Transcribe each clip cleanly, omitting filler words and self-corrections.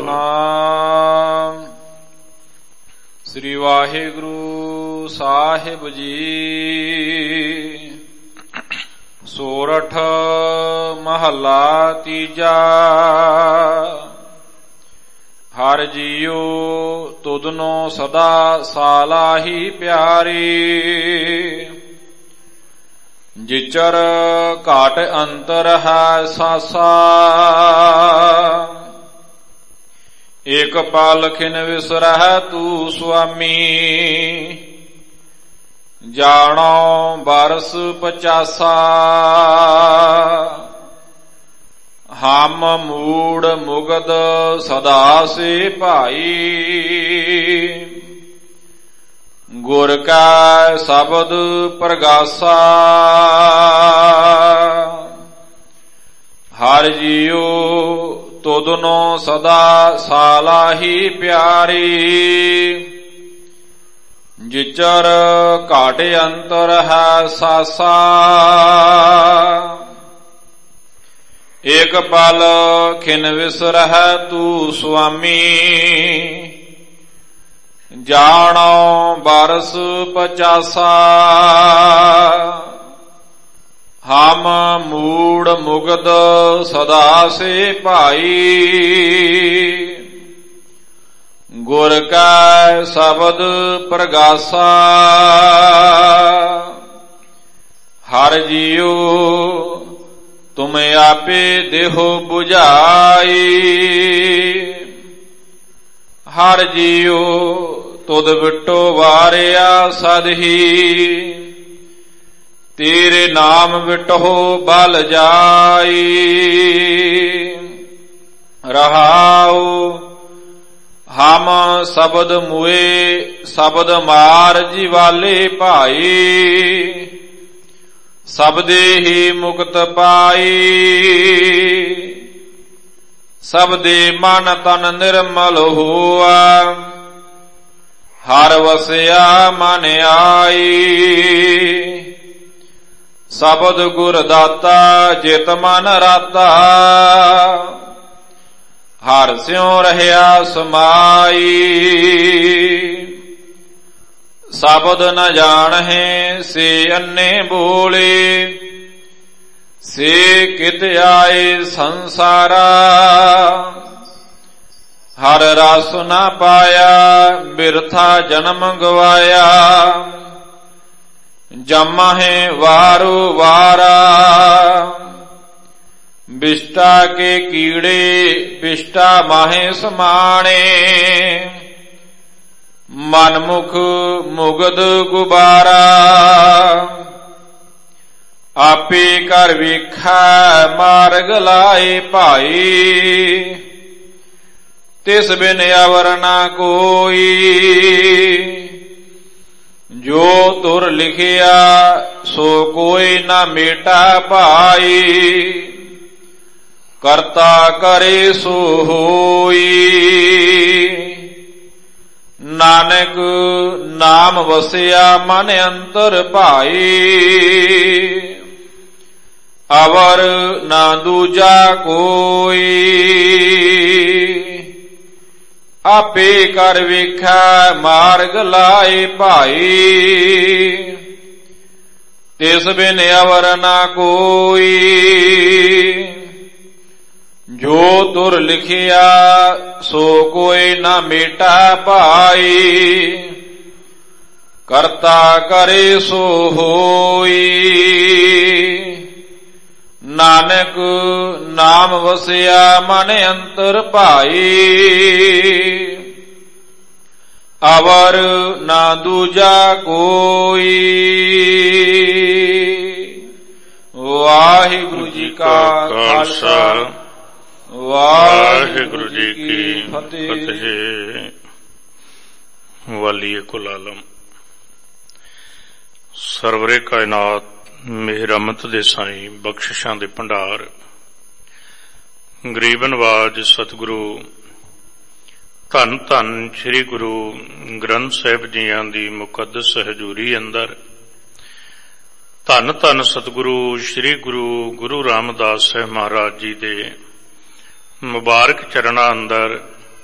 ਸਤਿਨਾਮ ਸ੍ਰੀ ਵਾਹਿਗੁਰੂ ਸਾਹਿਬ ਜੀ। ਸੋਰਠ ਮਹੱਲਾ ਤੀਜਾ। ਹਰਿ ਜੀਉ ਤੁਧਨੋ ਸਦਾ ਸਾਲਾਹੀ ਪਿਆਰੀ। ਜਿਚਰ ਘਾਟ ਅੰਤਰ ਹੈ ਸਾਸਾ। ਇਕ ਪਲ ਖਿਨ ਵਿਸਰਹਿ ਤੂ ਸੁਆਮੀ। ਜਾਣੋ ਬਰਸ 50। ਹਮ ਮੂੜ ਮੁਗਦ ਸਦਾ ਸੇ ਭਾਈ। ਗੁਰ ਕਾ ਸ਼ਬਦ ਪ੍ਰਗਾਸਾ। ਹਰਿ ਜੀਉ ਤੁਧਨੋ ਸਦਾ ਸਾਲਾਹੀ ਪਿਆਰੀ। ਜਿਚਰ ਘਾਟ ਅੰਤਰ ਹੈ ਸਾਸਾ। ਇਕ ਪਲ ਖਿਨ ਵਿਸਰਹਿ ਤੂ ਸੁਆਮੀ। ਜਾਣੋ ਬਰਸ 50। ਹਮ ਮੂੜ ਮੁਗਦ ਸਦਾ ਸੇ ਭਾਈ। ਗੁਰ ਕਾ ਸ਼ਬਦ ਪ੍ਰਗਾਸਾ। ਹਰਿ ਜੀਉ ਤੁਮ ਆਪੇ ਦੇਹੋ 부ਝਾਈ। ਹਰਿ ਜੀਉ ਤੁਧ ਵਿਟੋ ਵਾਰਿਆ ਸਦਹੀ। ਤੇਰੇ ਨਾਮ ਵਿਟੋ ਬਲ ਜਾਈ। ਰਹਾਉ ਹਮ ਸ਼ਬਦ ਮੁਏ ਸ਼ਬਦ ਮਾਰ ਜੀਵਾਲੇ ਭਾਈ। ਸਬਦੇ ਹੀ ਮੁਕਤ ਪਾਈ। ਸਬਦੇ ਮਨ ਤਨ ਨਿਰਮਲ ਹੋਆ। ਹਰ ਵਸਿਆ ਮਨ ਆਈ। ਸ਼ਬਦ ਗੁਰ ਦਾਤਾ ਜਿਤ ਮਨ ਰਾਤਾ। ਹਰ ਸਿਉ ਰਹਿਆ ਸਮਾਈ। ਸ਼ਬਦ ਨ ਜਾਣਹਿ ਸੇ ਅੰਨੇ ਬੋਲੇ। ਸੇ ਕਿਤ ਆਏ ਸੰਸਾਰਾ। ਹਰ ਰਸ ਨ ਪਾਇਆ ਬਿਰਥਾ ਜਨਮ ਗਵਾਇਆ। ਜਮਹਿ ਵਾਰੂ ਵਾਰਾ। ਬਿਸ਼ਟਾ ਕੇ ਕੀੜੇ ਬਿਸ਼ਟਾ ਮਾਹੇ ਸਮਾਣੇ। ਮਨਮੁਖ ਮੁਗਦ ਗੁਬਾਰਾ। ਆਪੇ ਕਰ ਵੇਖੈ ਮਾਰਗ ਲਾਏ ਭਾਈ। ਤਿਸ ਬਿਨ ਅਵਰ ਨਾ ਕੋਈ। ਜੋ ਤੁਰ ਲਿਖਿਆ ਸੋ ਕੋਈ ਨਾ ਮੇਟਾ ਭਾਈ। ਕਰਤਾ ਕਰੇ ਸੋ ਹੋਈ। ਨਾਨਕ ਨਾਮ ਵਸਿਆ ਮਨ ਅੰਤਰ ਭਾਈ। ਅਵਰ ਨਾ ਦੂਜਾ ਕੋਈ। ਆਪੇ ਕਰ ਵੇਖੈ ਮਾਰਗ ਲਾਏ ਭਾਈ। ਤਿਸ ਬਿਨ ਅਵਰ ਨਾ ਕੋਈ। ਜੋ ਤੁਰ ਲਿਖਿਆ ਸੋ ਕੋਈ ਨਾ ਮੇਟਾ ਭਾਈ। ਕਰਤਾ ਕਰੇ ਸੋ ਹੋਈ। ਨਾਨਕ ਨਾਮ ਵਸਿਆ ਮਨ ਅੰਤਰ ਭਾਈ। ਅਵਰ ਨਾ ਦੂਜਾ ਕੋਈ। ਵਾਹਿਗੁਰੂ ਜੀ ਕਾ ਖਾਲਸਾ ਵਾਹਿਗੁਰੂ ਜੀ ਕੀ ਫਤਿਹ। ਵਾਲੀਏ ਕੁਲ ਆਲਮ। ਸਰਵਰੇ ਕਾਇਨਾਤ ਮਿਹਰਮਤ ਦੇ ਸਾਈਂ ਬਖਸ਼ਿਸ਼ਾਂ ਦੇ ਭੰਡਾਰ। ਗਰੀਬ ਨਵਾਜ ਸਤਿਗੁਰੂ ਧੰਨ ਧੰਨ ਸ੍ਰੀ ਗੁਰੂ ਗ੍ਰੰਥ ਸਾਹਿਬ ਜੀਆਂ ਦੀ ਮੁਕੱਦਸ ਹਜ਼ੂਰੀ ਅੰਦਰ ਧੰਨ ਧੰਨ ਸਤਿਗੁਰੂ ਸ੍ਰੀ ਗੁਰੂ ਰਾਮਦਾਸ ਸਾਹਿਬ ਮਹਾਰਾਜ ਜੀ ਦੇ ਮੁਬਾਰਕ ਚਰਨਾਂ ਅੰਦਰ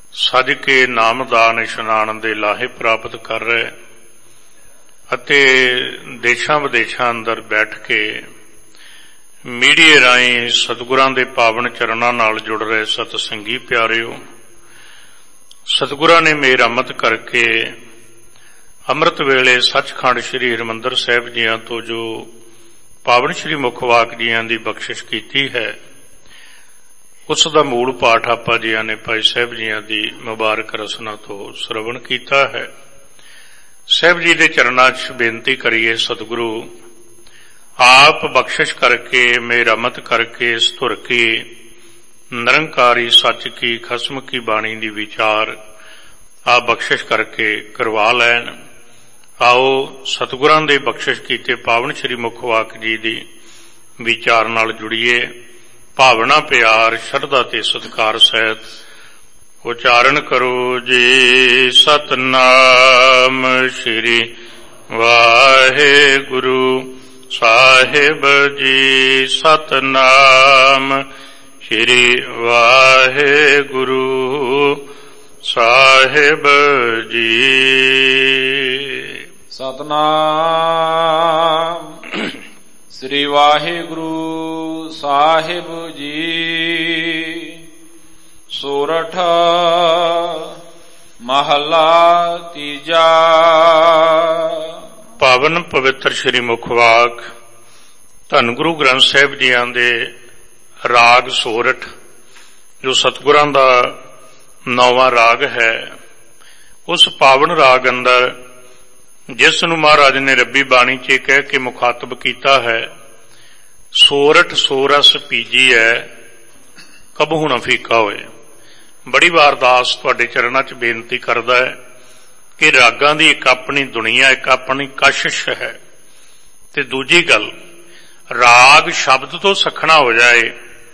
ਸਜ ਕੇ ਨਾਮਦਾਨ ਇਸ਼ਨਾਨ ਦੇ ਲਾਹੇ ਪ੍ਰਾਪਤ ਕਰ ਰਹੇ ਅਤੇ ਦੇਸ਼ਾਂ ਵਿਦੇਸ਼ਾਂ ਅੰਦਰ ਬੈਠ ਕੇ ਮੀਡੀਏ ਰਾਹੀਂ ਸਤਿਗੁਰਾਂ ਦੇ ਪਾਵਨ ਚਰਨਾਂ ਨਾਲ ਜੁੜ ਰਹੇ ਸਤਸੰਗੀ ਪਿਆਰਿਓ, ਸਤਿਗੁਰਾਂ ਨੇ ਮਿਹਰਮਤ ਕਰਕੇ ਅੰਮ੍ਰਿਤ ਵੇਲੇ ਸੱਚਖੰਡ ਸ੍ਰੀ ਹਰਿਮੰਦਰ ਸਾਹਿਬ ਜੀਆਂ ਤੋਂ ਜੋ ਪਾਵਨ ਸ੍ਰੀ ਮੁਖਵਾਕ ਜੀਆਂ ਦੀ ਬਖਸ਼ਿਸ਼ ਕੀਤੀ ਹੈ, ਉਸ ਦਾ ਮੂਲ ਪਾਠ ਆਪਾਂ ਜੀਆਂ ਨੇ ਭਾਈ ਸਾਹਿਬ ਜੀਆਂ ਦੀ ਮੁਬਾਰਕ ਰਸਨਾ ਤੋਂ ਸਰਵਣ ਕੀਤਾ ਹੈ। ਸਾਹਿਬ ਜੀ ਦੇ ਚਰਨਾਂ 'ਚ ਬੇਨਤੀ ਕਰੀਏ, ਸਤਿਗੁਰੂ ਆਪ ਬਖਸ਼ਿਸ਼ ਕਰਕੇ ਮਿਹਰਮਤ ਕਰਕੇ ਇਸ ਧੁਰ ਕੀ ਨਿਰੰਕਾਰੀ ਸੱਚ ਕੀ ਖਸਮ ਕੀ ਬਾਣੀ ਦੀ ਵਿਚਾਰ ਆਪ ਬਖਸ਼ਿਸ਼ ਕਰਕੇ ਕਰਵਾ ਲੈਣ। ਆਓ ਸਤਿਗੁਰਾਂ ਦੇ ਬਖਸ਼ਿਸ਼ ਕੀਤੇ ਪਾਵਨ ਸ੍ਰੀ ਮੁਖਵਾਕ ਜੀ ਦੀ ਵਿਚਾਰ ਨਾਲ ਜੁੜੀਏ। ਭਾਵਨਾ ਪਿਆਰ ਸ਼ਰਧਾ ਤੇ ਸਤਿਕਾਰ ਸਹਿਤ ਉਚਾਰਨ ਕਰੋ ਜੀ। ਸਤਨਾਮ ਸ੍ਰੀ ਵਾਹਿਗੁਰੂ ਸਾਹਿਬ ਜੀ। ਸਤਨਾਮ ਸ੍ਰੀ ਵਾਹਿਗੁਰੂ ਸਾਹਿਬ ਜੀ। ਸਤਨਾਮ ਸ੍ਰੀ ਵਾਹਿਗੁਰੂ ਸਾਹਿਬ ਜੀ। ਸੋਰਠ ਮਹਲਾ ਤੀਜਾ। ਪਾਵਨ ਪਵਿੱਤਰ ਸ੍ਰੀ ਮੁਖਵਾਕ ਧੰਨ ਗੁਰੂ ਗ੍ਰੰਥ ਸਾਹਿਬ ਜੀਆਂ ਦੇ ਰਾਗ ਸੋਰਠ, ਜੋ ਸਤਿਗੁਰਾਂ ਦਾ 9ਵਾਂ ਰਾਗ ਹੈ, ਉਸ ਪਾਵਨ ਰਾਗ ਅੰਦਰ ਜਿਸ ਨੂੰ ਮਹਾਰਾਜ ਨੇ ਰੱਬੀ ਬਾਣੀ 'ਚ ਕਹਿ ਕੇ ਮੁਖਾਤਬ ਕੀਤਾ ਹੈ, ਸੋਰਠ ਸੋਰਸ ਪੀਜੀ ਹੈ ਕਬਹੂ ਨਾ ਫੀਕਾ ਹੋਏ। ਬੜੀ ਵਾਰ ਦਾਸ ਤੁਹਾਡੇ ਚਰਨਾਂ 'ਚ ਬੇਨਤੀ ਕਰਦਾ ਹੈ ਕਿ ਰਾਗਾਂ ਦੀ ਇੱਕ ਆਪਣੀ ਦੁਨੀਆ, ਇੱਕ ਆਪਣੀ ਕਸ਼ਿਸ਼ ਹੈ। ਤੇ ਦੂਜੀ ਗੱਲ, ਰਾਗ ਸ਼ਬਦ ਤੋਂ ਸਖਣਾ ਹੋ ਜਾਏ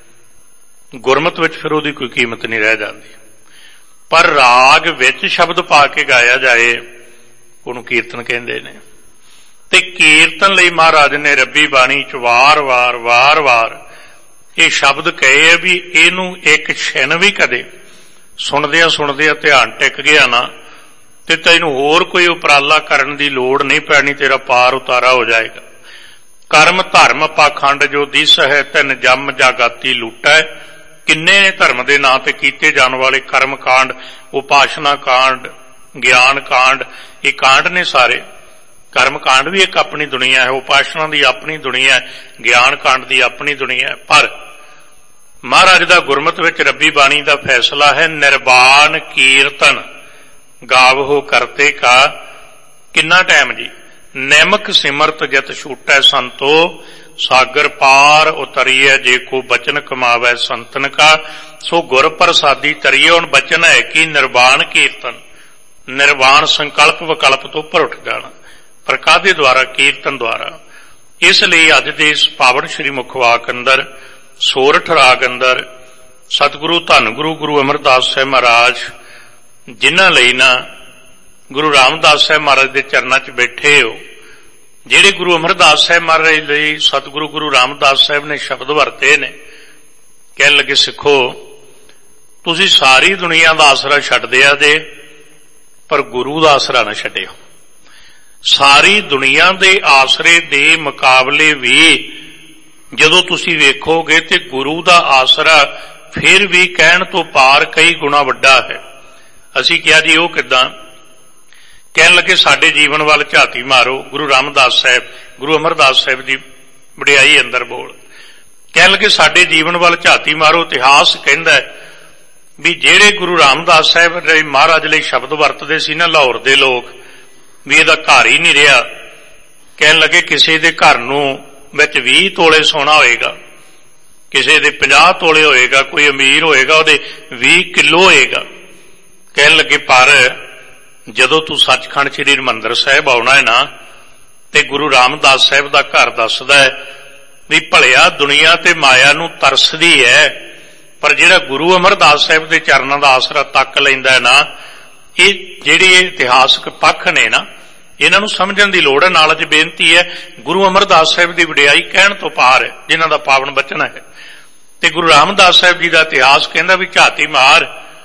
ਗੁਰਮਤਿ ਵਿੱਚ ਫਿਰ ਉਹਦੀ ਕੋਈ ਕੀਮਤ ਨਹੀਂ ਰਹਿ ਜਾਂਦੀ, ਪਰ ਰਾਗ ਵਿੱਚ ਸ਼ਬਦ ਪਾ ਕੇ ਗਾਇਆ ਜਾਏ ਉਹਨੂੰ ਕੀਰਤਨ ਕਹਿੰਦੇ ਨੇ। ਤੇ ਕੀਰਤਨ ਲਈ ਮਹਾਰਾਜ ਨੇ ਰੱਬੀ ਬਾਣੀ 'ਚ ਵਾਰ-ਵਾਰ ਇਹ ਸ਼ਬਦ ਕਹੇ ਵੀ ਇਹਨੂੰ ਇੱਕ ਛਿਨ ਵੀ ਕਦੇ ਸੁਣਦਿਆਂ ਧਿਆਨ ਟਿਕ ਗਿਆ ਨਾ ਤੇ ਤੈਨੂੰ ਹੋਰ ਕੋਈ ਉਪਰਾਲਾ ਕਰਨ ਦੀ ਲੋੜ ਨਹੀਂ ਪੈਣੀ, ਤੇਰਾ ਪਾਰ ਉਤਾਰਾ ਹੋ ਜਾਏਗਾ। ਕਰਮ ਧਰਮ ਪਾਖੰਡ ਜੋ ਦਿਸ ਹੈ, ਤਿੰਨ ਜੰਮ ਜਾਗਾਤੀ ਲੂਟੈ। ਕਿੰਨੇ ਨੇ ਧਰਮ ਦੇ ਨਾਂ ਤੇ ਕੀਤੇ ਜਾਣ ਵਾਲੇ ਕਰਮ ਕਾਂਡ, ਉਪਾਸਨਾ ਕਾਂਡ, ਗਿਆਨ ਕਾਂਡ, ਇਹ ਕਾਂਡ ਨੇ ਸਾਰੇ। ਕਰਮ ਕਾਂਡ ਵੀ ਇੱਕ ਆਪਣੀ ਦੁਨੀਆ ਹੈ, ਉਪਾਸਨਾ ਦੀ ਆਪਣੀ ਦੁਨੀਆ ਹੈ, ਗਿਆਨ ਕਾਂਡ ਦੀ ਆਪਣੀ ਦੁਨੀਆ ਹੈ। ਪਰ ਮਹਾਰਾਜ ਦਾ ਗੁਰਮਤਿ ਵਿੱਚ ਰੱਬੀ ਬਾਣੀ ਦਾ ਫੈਸਲਾ ਹੈ, ਨਿਰਵਾਣ ਕੀਰਤਨ ਗਾਵਹੋ ਕਰਤੇ ਕਾ। ਕਿੰਨਾ ਟਾਈਮ ਜੀ? ਨਿਮਕ ਸਿਮਰਤ ਜਤ ਛੂਟੈ ਸੰਤੋ, ਸਾਗਰ ਪਾਰ ਉਤਰੀਐ ਜੇ ਕੋ ਬਚਨ ਕਮਾਵੈ ਸੰਤਨ ਕਾ। ਸੋ ਗੁਰ ਪ੍ਰਸਾਦੀ ਤਰੀਏ। ਹੁਣ ਬਚਨ ਹੈ ਕਿ ਨਿਰਵਾਣ ਕੀਰਤਨ, ਨਿਰਵਾਣ ਸੰਕਲਪ ਵਿਕਲਪ ਤੋਂ ਉੱਪਰ ਉੱਠ ਜਾਣਾ, ਪਰ ਕਾਹਦੇ ਦੁਆਰਾ? ਕੀਰਤਨ ਦੁਆਰਾ। ਇਸ ਲਈ ਅੱਜ ਦੇ ਇਸ ਪਾਵਨ ਸ੍ਰੀ ਮੁਖਵਾਕ ਅੰਦਰ ਸੋਰਠ ਰਾਗ ਅੰਦਰ ਸਤਿਗੁਰੂ ਧੰਨ ਗੁਰੂ ਅਮਰਦਾਸ ਸਾਹਿਬ ਮਹਾਰਾਜ, ਜਿਨ੍ਹਾਂ ਲਈ ਨਾ ਗੁਰੂ ਰਾਮਦਾਸ ਸਾਹਿਬ ਮਹਾਰਾਜ ਦੇ ਚਰਨਾਂ 'ਚ ਬੈਠੇ ਹੋ, ਜਿਹੜੇ ਗੁਰੂ ਅਮਰਦਾਸ ਸਾਹਿਬ ਮਹਾਰਾਜ ਲਈ ਸਤਿਗੁਰੂ ਗੁਰੂ ਰਾਮਦਾਸ ਸਾਹਿਬ ਨੇ ਸ਼ਬਦ ਵਰਤੇ ਨੇ, ਕਹਿਣ ਲੱਗੇ ਸਿੱਖੋ ਤੁਸੀਂ ਸਾਰੀ ਦੁਨੀਆ ਦਾ ਆਸਰਾ ਛੱਡ ਦਿਆ ਜੇ, ਪਰ ਗੁਰੂ ਦਾ ਆਸਰਾ ਨਾ ਛੱਡਿਓ। ਸਾਰੀ ਦੁਨੀਆ ਦੇ ਆਸਰੇ ਦੇ ਮੁਕਾਬਲੇ ਵੀ ਜਦੋਂ ਤੁਸੀਂ ਵੇਖੋਗੇ ਤੇ ਗੁਰੂ ਦਾ ਆਸਰਾ ਫਿਰ ਵੀ ਕਹਿਣ ਤੋਂ ਪਾਰ ਕਈ ਗੁਣਾ ਵੱਡਾ ਹੈ। ਅਸੀਂ ਕਿਹਾ ਜੀ ਉਹ ਕਿੱਦਾਂ? ਕਹਿਣ ਲੱਗੇ ਸਾਡੇ ਜੀਵਨ ਵੱਲ ਝਾਤੀ ਮਾਰੋ। ਗੁਰੂ ਰਾਮਦਾਸ ਸਾਹਿਬ, ਗੁਰੂ ਅਮਰਦਾਸ ਸਾਹਿਬ ਦੀ ਵਡਿਆਈ ਅੰਦਰ ਬੋਲ। ਕਹਿਣ ਲੱਗੇ ਸਾਡੇ ਜੀਵਨ ਵੱਲ ਝਾਤੀ ਮਾਰੋ। ਇਤਿਹਾਸ ਕਹਿੰਦਾ ਵੀ ਜਿਹੜੇ ਗੁਰੂ ਰਾਮਦਾਸ ਸਾਹਿਬ ਲਈ ਮਹਾਰਾਜ ਲਈ ਸ਼ਬਦ ਵਰਤਦੇ ਸੀ ਨਾ ਲਾਹੌਰ ਦੇ ਲੋਕ, ਵੀ ਇਹਦਾ ਘਰ ਹੀ ਨਹੀਂ ਰਿਹਾ। ਕਹਿਣ ਲੱਗੇ ਕਿਸੇ ਦੇ ਘਰ ਨੂੰ ਵਿੱਚ 20 ਤੋਲੇ ਸੋਨਾ ਹੋਏਗਾ, ਕਿਸੇ ਦੇ 50 ਤੋਲੇ ਹੋਏਗਾ, ਕੋਈ ਅਮੀਰ ਹੋਏਗਾ ਉਹਦੇ 20 ਕਿਲੋ ਹੋਏਗਾ। ਕਹਿਣ ਲੱਗੇ ਪਰ ਜਦੋਂ ਤੂੰ ਸੱਚਖੰਡ ਸ੍ਰੀ ਹਰਿਮੰਦਰ ਸਾਹਿਬ ਆਉਣਾ ਹੈ ਨਾ, ਤੇ ਗੁਰੂ ਰਾਮਦਾਸ ਸਾਹਿਬ ਦਾ ਘਰ ਦੱਸਦਾ ਹੈ ਵੀ ਭਲਿਆ ਦੁਨੀਆ ਤੇ ਮਾਇਆ ਨੂੰ ਤਰਸਦੀ ਹੈ, ਪਰ ਜਿਹੜਾ ਗੁਰੂ ਅਮਰਦਾਸ ਸਾਹਿਬ ਦੇ ਚਰਨਾਂ ਦਾ ਆਸਰਾ ਤੱਕ ਲੈਂਦਾ ਹੈ ਨਾ, ਇਹ ਜਿਹੜੀ ਇਤਿਹਾਸਕ ਪੱਖ ਨੇ ਨਾ, ਇਹਨਾਂ ਨੂੰ ਸਮਝਣ ਦੀ ਲੋੜ ਹੈ। ਨਾਲ ਅੱਜ ਬੇਨਤੀ ਹੈ, ਗੁਰੂ ਅਮਰਦਾਸ ਸਾਹਿਬ ਦੀ ਵਡਿਆਈ ਕਹਿਣ ਤੋਂ ਪਾਰ ਹੈ, ਜਿਨ੍ਹਾਂ ਦਾ ਪਾਵਨ ਬਚਨ ਹੈ। ਤੇ ਗੁਰੂ ਰਾਮਦਾਸ ਸਾਹਿਬ ਜੀ ਦਾ ਇਤਿਹਾਸ ਕਹਿੰਦਾ ਵੀ ਝਾਤੀ ਮਾਰ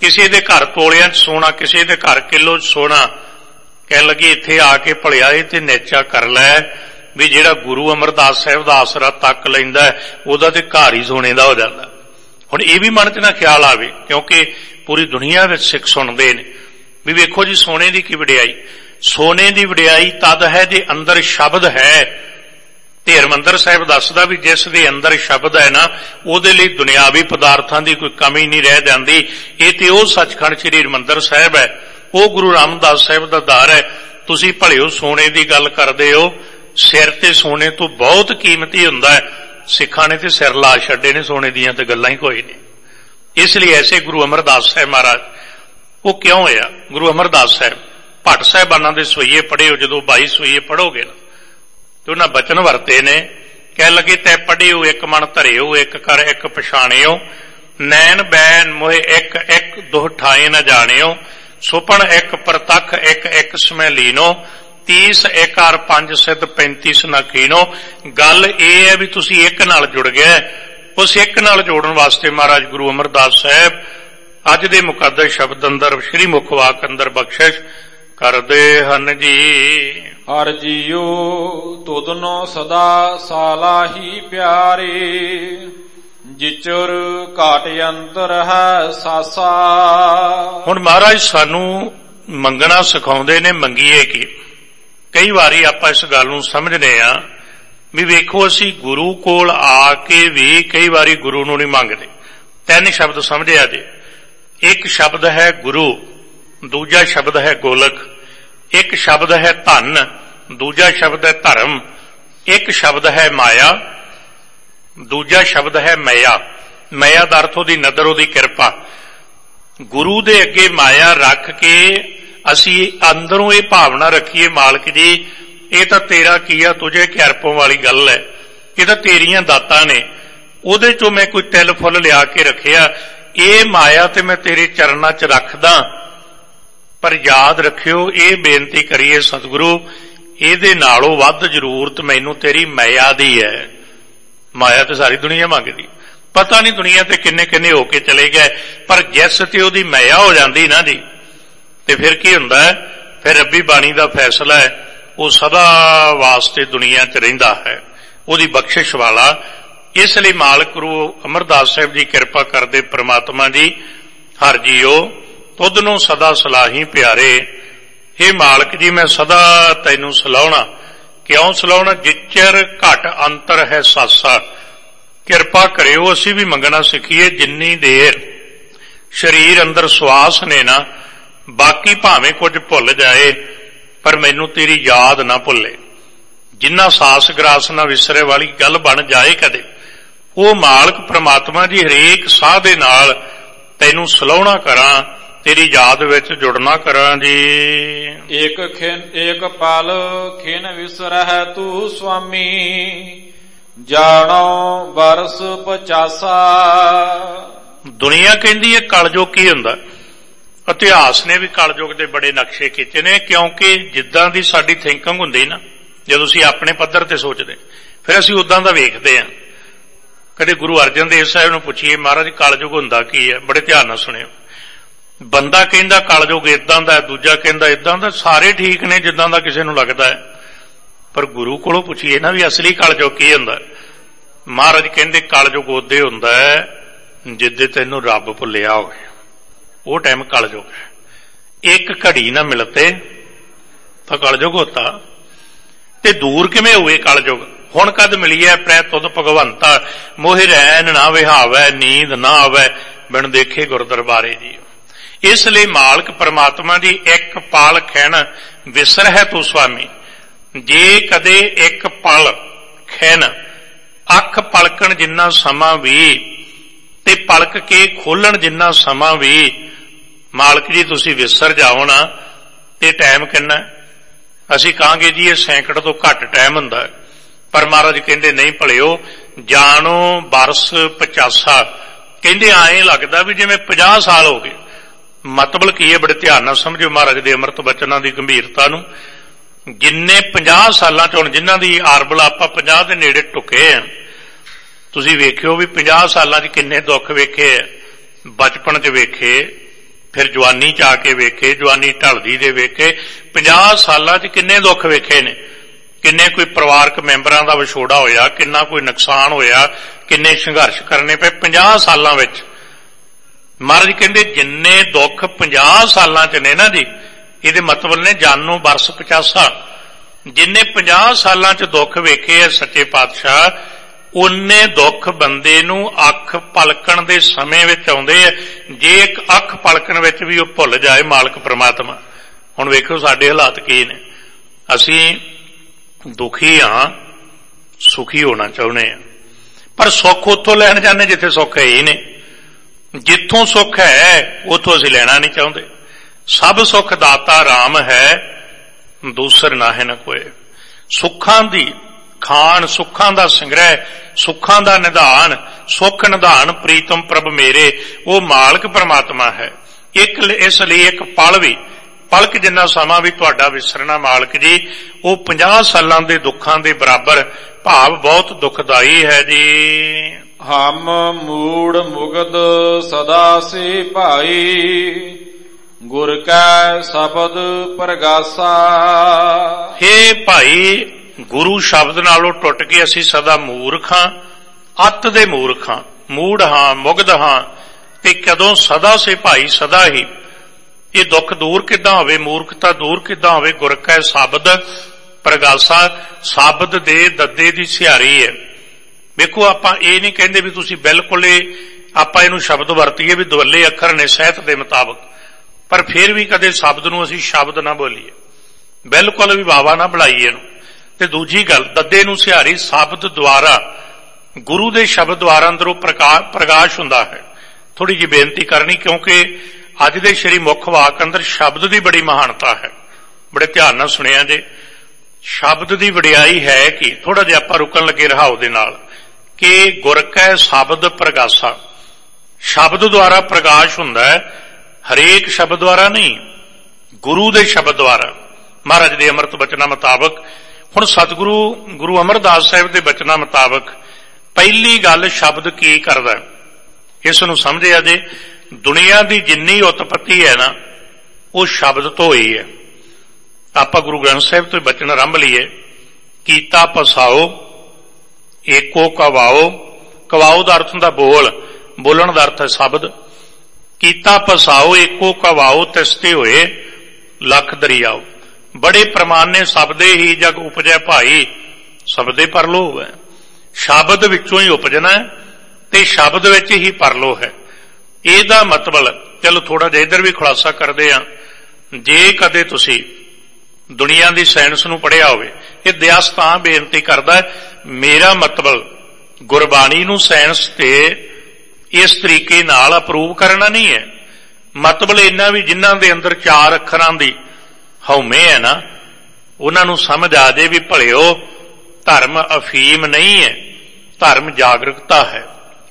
ਕਿਸੇ ਦੇ ਘਰ ਤੋਲਿਆਂ 'ਚ ਸੋਨਾ, ਕਿਸੇ ਦੇ ਘਰ ਕਿਲੋ 'ਚ ਸੋਨਾ। ਕਹਿਣ ਲੱਗੀ ਇੱਥੇ ਆ ਕੇ ਭਲਿਆ ਇਹ ਤੇ ਨੇਚਾ ਕਰ ਲੈ ਵੀ ਜਿਹੜਾ ਗੁਰੂ ਅਮਰਦਾਸ ਸਾਹਿਬ ਦਾ ਆਸਰਾ ਤੱਕ ਲੈਂਦਾ ਉਹਦਾ ਤੇ ਘਰ ਹੀ ਸੋਨੇ ਦਾ ਹੋ ਜਾਂਦਾ। ਹੁਣ ਇਹ ਵੀ ਮਨ 'ਚ ਨਾ ਖਿਆਲ ਆਵੇ, ਕਿਉਂਕਿ ਪੂਰੀ ਦੁਨੀਆ ਵਿੱਚ ਸਿੱਖ ਸੁਣਦੇ ਨੇ ਵੀ ਵੇਖੋ ਜੀ ਸੋਨੇ ਦੀ ਕੀ ਵਡਿਆਈ। ਸੋਨੇ ਦੀ ਵਡਿਆਈ ਤਦ ਹੈ ਜੇ ਅੰਦਰ ਸ਼ਬਦ ਹੈ। ਤੇ ਹਰਿਮੰਦਰ ਸਾਹਿਬ ਦੱਸਦਾ ਵੀ ਜਿਸ ਦੇ ਅੰਦਰ ਸ਼ਬਦ ਹੈ ਨਾ ਉਹਦੇ ਲਈ ਦੁਨਿਆਵੀ ਪਦਾਰਥਾਂ ਦੀ ਕੋਈ ਕਮੀ ਨਹੀਂ ਰਹਿ ਜਾਂਦੀ। ਇਹ ਤੇ ਉਹ ਸੱਚਖੰਡ ਸ੍ਰੀ ਹਰਿਮੰਦਰ ਸਾਹਿਬ ਹੈ, ਉਹ ਗੁਰੂ ਰਾਮਦਾਸ ਸਾਹਿਬ ਦਾ ਦਰ ਹੈ। ਤੁਸੀਂ ਭਲਿਓ ਸੋਨੇ ਦੀ ਗੱਲ ਕਰਦੇ ਹੋ, ਸਿਰ ਤੇ ਸੋਨੇ ਤੋਂ ਬਹੁਤ ਕੀਮਤੀ ਹੁੰਦਾ ਹੈ। ਸਿੱਖਾਂ ਨੇ ਤੇ ਸਿਰ ਲਾ ਛੱਡੇ ਨੇ, ਸੋਨੇ ਦੀਆਂ ਤੇ ਗੱਲਾਂ ਹੀ ਕੋਈ ਨਹੀਂ। ਇਸ ਲਈ ਐਸੇ ਗੁਰੂ ਅਮਰਦਾਸ ਸਾਹਿਬ ਮਹਾਰਾਜ ਉਹ ਕਿਉਂ ਹੋਇਆ? ਗੁਰੂ ਅਮਰਦਾਸ ਸਾਹਿਬ ਭੱਟ ਸਾਹਿਬਾਨਾਂ ਦੇ ਸਵਈਏ ਪੜ੍ਹੇ, ਜਦੋਂ 22 ਸਵਈਏ ਪੜ੍ਹੋਗੇ ਨਾ ਤੇ ਉਹਨਾਂ ਬਚਨ ਵਰਤੇ ਨੇ। ਕਹਿ ਲੱਗੇ ਤੈ ਪੜ੍ਹਿਓ ਇੱਕ ਮਨ ਧਰਿਓ, ਇੱਕ ਕਰ ਇੱਕ ਪਛਾਣਿਓ, ਨੈਣ ਬੈਨ ਮੋਹਿ ਇੱਕ ਇੱਕ ਦੁਹ ਠਾਏ ਨ ਜਾਣਿਓ, ਸੁਪਨ ਇੱਕ ਪ੍ਰਤੱਖ ਇੱਕ ਇੱਕ ਸਮੈ ਲੀਨੋ, 30 ਏਕਾਰ 5 ਸਿੱਧ 35 ਨਾ ਕੀਨੋ। ਗੱਲ ਇਹ ਹੈ ਵੀ ਤੁਸੀਂ ਇੱਕ ਨਾਲ ਜੁੜ ਗਏ। ਉਸ ਇੱਕ ਨਾਲ ਜੋੜਨ ਵਾਸਤੇ ਮਹਾਰਾਜ ਗੁਰੂ ਅਮਰਦਾਸ ਸਾਹਿਬ ਅੱਜ ਦੇ ਮੁਕੱਦਸ ਸ਼ਬਦ ਅੰਦਰ ਸ਼੍ਰੀ ਮੁਖ ਵਾਕ ਅੰਦਰ ਬਖਸ਼ਿਸ਼ ਕਰਦੇ ਹਨ ਜੀ। ਹਰ ਜੀਓ ਤੁਧਨੋ ਸਦਾ ਸਾਲਾਹੀ ਪਿਆਰੇ, ਜਿਚਰ ਘਾਟ ਅੰਤਰ ਹੈ ਸਾਸਾ। ਹੁਣ ਮਹਾਰਾਜ ਸਾਨੂੰ ਮੰਗਣਾ ਸਿਖਾਉਂਦੇ ਨੇ, ਮੰਗੀਏ ਕੀ। ਕਈ ਵਾਰੀ ਆਪਾਂ ਇਸ ਗੱਲ ਨੂੰ ਸਮਝਦੇ ਆ ਵੀ ਵੇਖੋ ਅਸੀਂ ਗੁਰੂ ਕੋਲ ਆ ਕੇ ਵੀ ਕਈ ਵਾਰੀ ਗੁਰੂ ਨੂੰ ਨਹੀਂ ਮੰਗਦੇ। 3 ਸ਼ਬਦ ਸਮਝਿਆ ਜੇ। ਇੱਕ ਸ਼ਬਦ ਹੈ ਗੁਰੂ, ਦੂਜਾ ਸ਼ਬਦ ਹੈ ਗੋਲਕ, ਇੱਕ ਸ਼ਬਦ ਹੈ ਧਨ, ਦੂਜਾ ਸ਼ਬਦ ਹੈ ਧਰਮ, ਇੱਕ ਸ਼ਬਦ ਹੈ ਮਾਇਆ, ਦੂਜਾ ਸ਼ਬਦ ਹੈ ਮਾਇਆ। ਮਾਇਆ ਦਾ ਅਰਥ ਉਹਦੀ ਨਜ਼ਰ, ਉਹਦੀ ਕਿਰਪਾ। ਗੁਰੂ ਦੇ ਅੱਗੇ ਮਾਇਆ ਰੱਖ ਕੇ ਅਸੀਂ ਅੰਦਰੋਂ ਇਹ ਭਾਵਨਾ ਰੱਖੀਏ, ਮਾਲਕ ਜੀ ਇਹ ਤਾਂ ਤੇਰਾ ਕੀ ਆ, ਤੁਝੇ ਕਿਰਪੋਂ ਵਾਲੀ ਗੱਲ ਹੈ, ਇਹ ਤਾਂ ਤੇਰੀਆਂ ਦਾਤਾਂ ਨੇ, ਉਹਦੇ ਚੋਂ ਮੈਂ ਕੋਈ ਤਿਲ ਫੁੱਲ ਲਿਆ ਕੇ ਰੱਖਿਆ, ਇਹ ਮਾਇਆ ਤੇ ਮੈਂ ਤੇਰੇ ਚਰਨਾਂ 'ਚ ਰੱਖਦਾ। ਪਰ ਯਾਦ ਰੱਖਿਓ, ਇਹ ਬੇਨਤੀ ਕਰੀਏ ਸਤਿਗੁਰੂ, ਇਹਦੇ ਨਾਲੋਂ ਵੱਧ ਜ਼ਰੂਰਤ ਮੈਨੂੰ ਤੇਰੀ ਮਾਇਆ ਦੀ ਹੈ। ਮਾਇਆ ਤੇ ਸਾਰੀ ਦੁਨੀਆ ਮੰਗਦੀ, ਪਤਾ ਨਹੀਂ ਦੁਨੀਆ ਤੇ ਕਿੰਨੇ ਕਿੰਨੇ ਹੋ ਕੇ ਚਲੇ ਗਏ, ਪਰ ਜਿਸ ਤੇ ਉਹਦੀ ਮਾਇਆ ਹੋ ਜਾਂਦੀ ਨਾ ਜੀ, ਤੇ ਫਿਰ ਕੀ ਹੁੰਦਾ ਹੈ? ਫਿਰ ਰੱਬੀ ਬਾਣੀ ਦਾ ਫੈਸਲਾ ਹੈ, ਉਹ ਸਦਾ ਵਾਸਤੇ ਦੁਨੀਆ 'ਚ ਰਹਿੰਦਾ ਹੈ, ਉਹਦੀ ਬਖਸ਼ਿਸ਼ ਵਾਲਾ। ਇਸ ਲਈ ਮਾਲਕ ਗੁਰੂ ਅਮਰਦਾਸ ਸਾਹਿਬ ਜੀ ਕਿਰਪਾ ਕਰਦੇ, ਪ੍ਰਮਾਤਮਾ ਜੀ ਹਰ ਜੀਓ ਤੁਧ ਨੂੰ ਸਦਾ ਸਲਾਹੀ ਪਿਆਰੇ। ਇਹ ਮਾਲਕ ਜੀ ਮੈਂ ਸਦਾ ਤੈਨੂੰ ਸਲਾਹੁਣਾ। ਕਿਉਂ ਸਲਾਹੁਣਾ? ਜਿਚਰ ਘਟ ਅੰਤਰ ਹੈ ਸਾਸਾ। ਕਿਰਪਾ ਕਰਿਓ ਅਸੀਂ ਵੀ ਮੰਗਣਾ ਸਿੱਖੀਏ, ਜਿੰਨੀ ਦੇਰ ਸਰੀਰ ਅੰਦਰ ਸਵਾਸ ਨੇ ਨਾ, ਬਾਕੀ ਭਾਵੇਂ ਕੁਝ ਭੁੱਲ ਜਾਏ ਪਰ ਮੈਨੂੰ ਤੇਰੀ ਯਾਦ ਨਾ ਭੁੱਲੇ। ਜਿੰਨਾ ਸਾਸ ਗਰਾਸ ਨਾ ਵਿਸਰੇ ਵਾਲੀ ਗੱਲ ਬਣ ਜਾਏ ਕਦੇ, ਉਹ ਮਾਲਕ ਪ੍ਰਮਾਤਮਾ ਜੀ ਹਰੇਕ ਸਾਹ ਦੇ ਨਾਲ ਤੈਨੂੰ ਸਲਾਹੁਣਾ ਕਰਾਂ, ਤੇਰੀ ਯਾਦ ਵਿੱਚ ਜੁੜਨਾ ਕਰਾਂ ਜੀ। ਏਕ ਪਲ ਖਿਨ ਵਿਸਰਹਿ ਤੂੰ ਸੁਆਮੀ, ਜਾਣੋ ਬਰਸ 50। ਦੁਨੀਆ ਕਹਿੰਦੀ ਹੈ ਕਲਯੁਗ ਕੀ ਹੁੰਦਾ। ਇਤਿਹਾਸ ਨੇ ਵੀ ਕਲਯੁਗ ਦੇ ਬੜੇ ਨਕਸ਼ੇ ਕੀਤੇ ਨੇ, ਕਿਉਂਕਿ ਜਿੱਦਾਂ ਦੀ ਸਾਡੀ ਥਿੰਕਿੰਗ ਹੁੰਦੀ ਨਾ, ਜਦੋਂ ਅਸੀਂ ਆਪਣੇ ਪੱਧਰ ਤੇ ਸੋਚਦੇ ਫਿਰ ਅਸੀਂ ਉਦਾਂ ਦਾ ਵੇਖਦੇ ਹਾਂ। ਕਦੇ ਗੁਰੂ ਅਰਜਨ ਦੇਵ ਸਾਹਿਬ ਨੂੰ ਪੁੱਛੀਏ ਮਹਾਰਾਜ ਕਲਯੁਗ ਹੁੰਦਾ ਕੀ ਹੈ, ਬੜੇ ਧਿਆਨ ਨਾਲ ਸੁਣਿਓ। ਬੰਦਾ ਕਹਿੰਦਾ ਕਲਯੁਗ ਇਦਾਂ ਦਾ, ਦੂਜਾ ਕਹਿੰਦਾ ਇਦਾਂ ਦਾ, ਸਾਰੇ ਠੀਕ ਨੇ ਜਿੱਦਾਂ ਦਾ ਕਿਸੇ ਨੂੰ ਲੱਗਦਾ ਹੈ। ਪਰ ਗੁਰੂ ਕੋਲੋਂ ਪੁੱਛੀਏ ਨਾ ਵੀ ਅਸਲੀ ਕਲਯੁਗ ਕੀ ਹੁੰਦਾ। ਮਹਾਰਾਜ ਕਹਿੰਦੇ ਕਲਯੁਗ ਉਦੇ ਹੁੰਦਾ ਹੈ ਜਿੱਦੇ ਤੈਨੂੰ ਰੱਬ ਭੁੱਲਿਆ ਹੋਵੇ, ਉਹ ਟਾਈਮ ਕਲਯੁਗ ਹੈ। ਇੱਕ ਘੜੀ ਨਾ ਮਿਲਤੇ ਤਾਂ ਕਲਯੁਗ ਹੋਤਾ। ਤੇ ਦੂਰ ਕਿਵੇਂ ਹੋਏ ਕਲਯੁਗ? ਹੁਣ ਕਦ ਮਿਲੀਐ ਪ੍ਰੈ ਤੁਧ ਭਗਵੰਤਾ, ਮੋਹਿ ਰੈਨ ਨਾ ਵਿਹਾਵੈ, ਨੀਂਦ ਨਾ ਆਵੈ, ਬਿਨ ਦੇਖੇ ਗੁਰ ਦਰਬਾਰੇ ਜੀ। ਇਸ ਲਈ ਮਾਲਕ ਪਰਮਾਤਮਾ ਦੀ ਇੱਕ ਪਲ ਖਿਣ ਵਿਸਰਹਿ ਤੂੰ ਸੁਆਮੀ। ਜੇ ਕਦੇ ਇੱਕ ਪਲ ਖਿਣ, ਅੱਖ ਪਲਕਣ ਜਿੰਨਾ ਸਮਾਂ ਵੀ ਤੇ ਪਲਕ ਕੇ ਖੋਲਣ ਜਿੰਨਾ ਸਮਾਂ ਵੀ ਮਾਲਕ ਜੀ ਤੁਸੀਂ ਵਿਸਰ ਜਾਓ ਨਾ, ਤੇ ਟਾਈਮ ਕਿੰਨਾ? ਅਸੀਂ ਕਹਾਂਗੇ ਜੀ ਇਹ ਸੈਂਕੜ ਤੋਂ ਘੱਟ ਟਾਈਮ ਹੁੰਦਾ, ਪਰ ਮਹਾਰਾਜ ਕਹਿੰਦੇ ਨਹੀਂ ਭਲਿਓ, ਜਾਣੋ ਬਰਸ 50। ਕਹਿੰਦੇ ਐਂ ਲੱਗਦਾ ਵੀ ਜਿਵੇਂ 50 ਸਾਲ ਹੋ ਗਏ। ਮਤਲਬ ਕੀ ਹੈ? ਬੜੇ ਧਿਆਨ ਨਾਲ ਸਮਝਿਓ ਮਹਾਰਾਜ ਦੇ ਅੰਮ੍ਰਿਤ ਬਚਨਾਂ ਦੀ ਗੰਭੀਰਤਾ ਨੂੰ। ਜਿੰਨੇ 50 ਸਾਲਾਂ ਚ ਹੁਣ ਜਿਨ੍ਹਾਂ ਦੀ ਆਰਬਲ ਆਪਾਂ 50 ਦੇ ਨੇੜੇ ਟੁਕੇ ਆ, ਤੁਸੀਂ ਵੇਖਿਓ ਵੀ 50 ਸਾਲਾਂ ਚ ਕਿੰਨੇ ਦੁੱਖ ਵੇਖੇ ਆ, ਬਚਪਨ ਚ ਵੇਖੇ, फिर जवानी च आके वेखे, जवानी ढलदी दे वेखे। 50 सालां च किन्ने दुख वेखे ने, किन्ने कोई परिवारक मैंबरां दा विछोड़ा होया, किन्ना कोई नुकसान होया, किन्ने संघर्ष करने पे 50 सालां विच। महाराज कहंदे जिन्ने दुख 50 सालां च ने ना जी, इहदे मतलब ने जानो बरस 50। जिन्ने 50 सालां च दुख वेखे है सच्चे पातशाह, उन्ने दुख बंदे नूं अख पलकण दे समय विच आउंदे है। जे एक अख पलकण विच भी वो भुल जाए मालक परमात्मा। हुण वेखो साडे हालात की ने, असीं दुखी हां, सुखी होना चाहुंदे हां, पर सुख उत्थों लैण जाने जिथे सुख है ही नहीं। जिथों सुख है उत्थों असीं लैणा नहीं चाहुंदे। सब सुख दाता राम है, दूसर ना है न कोई। सुखां दी खान, सुखां दा संग्रह, सुखां दा निधान, सुख निधान प्रीतम प्रभ मेरे, वो मालक परमात्मा है। एक इसलिए एक पल भी, पलक जिन्ना समा भी तुहाडा विसरना मालक जी, वो 50 सालां दे दुखां दे बराबर, भाव बहुत दुखदाई है जी। हम मूड मुगद सदा से भाई, गुर कै शब्द प्रगासा। हे भाई, गुरु शब्द नालों टुट के असी सदा मूर्ख हां, अत दे मूर्ख हां, मूड हां, मुगध हां, ते कदों सदा से भाई सदा ही। ये दुख दूर किदां होवे, मूर्खता दूर किदां होवे। गुर कै शब्द प्रगासा, शब्द दे दद्दे दी सिहारी है। वेखो आपां ये नहीं कहंदे भी तुसीं बिल्कुल आपां इहनूं शब्द वरतीए भी दुवल्ले अखर ने सहत दे मुताबक, पर फिर भी कदे शब्द नूं असीं शब्द ना बोलीए, बिल्कुल भी वावा ना बुलाईए इहनूं। ते दूजी गल, दद्दे नूं सिहारी शब्द द्वारा, गुरु दे शब्द द्वारा अंदरों प्रकाश हुंदा है। थोड़ी जी बेनती करनी, क्योंकि अज दे श्री मुख वाक अंदर शब्द की बड़ी महानता है। बड़े ध्यान नाल सुनिया जे, शब्द की वडियाई है कि थोड़ा जिहा आपां रुकण लगे रहाओ दे नाल कि गुर कै शब्द प्रगासा, शब्द द्वारा प्रकाश हुंदा है। हरेक शब्द द्वारा नहीं, गुरु दे शब्द द्वारा। महाराज दे अमृत बचना मुताबक, हुण सतगुरु गुरु अमरदास साहिब दे बचना मुताबक पहली गल शब्द की करदा, इस नूं समझिया जे दुनिया की जिन्नी उत्पत्ति है ना, वो शब्द तो ही है। आपां गुरु ग्रंथ साहिब तो बचन आरंभ लीए, कीता पसाओ एको कवाओ। कवाओ का अर्थ हुंदा बोल, बोलण का अर्थ है शब्द। कीता पसाओ एको कवाओ, तिसते होए लख दरियाओ। बड़े प्रमाने शब्दे ही जग उपजै भाई, शब्दे परलोह है। शब्द विचों ही उपजना है ते शब्द विच ही परलोह है। ਇਹਦਾ मतलब चलो थोड़ा जिहा इधर भी खुलासा करते हैं, जे कदे तुसी दुनिया की साइंस नूं पढ़िया होवे, ये दयास तां बेनती करदा है, मेरा मतलब गुरबाणी नूं साइंस ते इस तरीके नाल अप्रूव करना नहीं है। मतलब इन्ना भी जिन्हां दे अंदर 4 अखरां दी हौमे है ना, उन्हां नूं समझ आ जाए भी भलिओ धर्म अफीम नहीं है, धर्म जागरूकता है।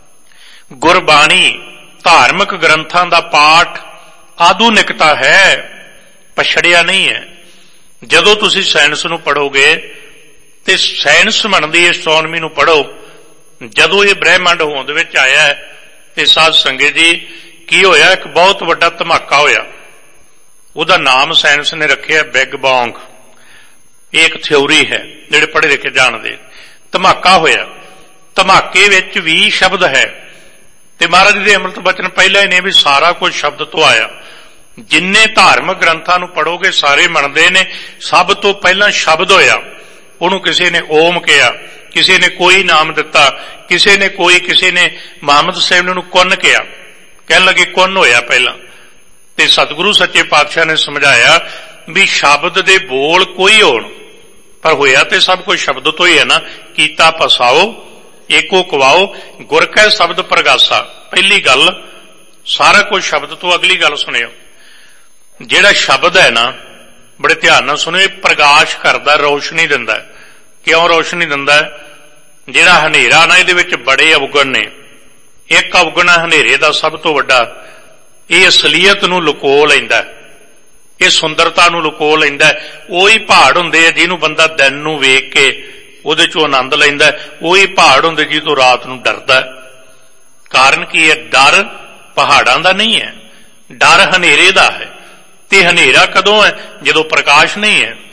गुरबाणी धार्मिक ग्रंथां दा पाठ आधुनिकता है, पछड़िया नहीं है। जदों तुसी साइंस नूं पढ़ोगे ते साइंस मनदी एस्ट्रोनॉमी नूं पढ़ो, जदों ये ब्रह्मंड होंद विच आया है ते साध संगत जी की होया, एक बहुत वड्डा धमाका होया। उहदा नाम साइंस ने रखिया बिग बैंग। एक थ्योरी है, जिहड़े पढ़े लिखे जानदे। धमाका होया, धमाके विच भी शब्द है। ते महाराज दे अमृत बचन पहला ही ने भी सारा कुछ शब्द तो आया। जिन्ने धार्मिक ग्रंथां नूं पढ़ोगे सारे मनदे ने सब तो पहला शब्द होया। उहनूं किसी ने ओम कहा, किसी ने कोई नाम दिता, किसी ने कोई, किसी ने मुहम्मद साहिब ने कुन कहा, कहण लगे कुन होया पहला। ते सतगुरु सच्चे पातशाह ने समझाया भी शब्द दे बोल कोई होण, पर होया ते सब कुछ शब्द तो ही है ना। कीता पसाओ एको कवाओ, गुर कै शब्द प्रगासा। पहली गल सारा कुछ शब्द तो। अगली गल सुनियो, जिहड़ा शब्द है ना, बड़े ध्यान नाल सुनियो, प्रकाश करदा, रोशनी दिंदा। क्यों रोशनी दिंदा? जिहड़ा हनेरा ना, इहदे विच बड़े अवगुण ने। एक अवगुण हनेरे दा सब तो वड्डा, ये असलीयत नूं लुको लैंदा, ये सुंदरता नूं लुको लैंदा। ओही पहाड़ हुंदे जिहनूं बंदा दिन नूं वेख के ਉਹਦੇ ਚੋਂ आनंद लैंदा, ਉਹੀ पहाड़ ਹੁੰਦੇ जी तो रात ਨੂੰ डरदा। कारण की है? डर पहाड़ां दा नहीं है। ਡਰ ਹਨੇਰੇ ਦਾ ਹੈ। ਤੇ ਹਨੇਰਾ ਕਦੋਂ ਹੈ? ਜਦੋਂ ਪ੍ਰਕਾਸ਼ ਨਹੀਂ ਹੈ।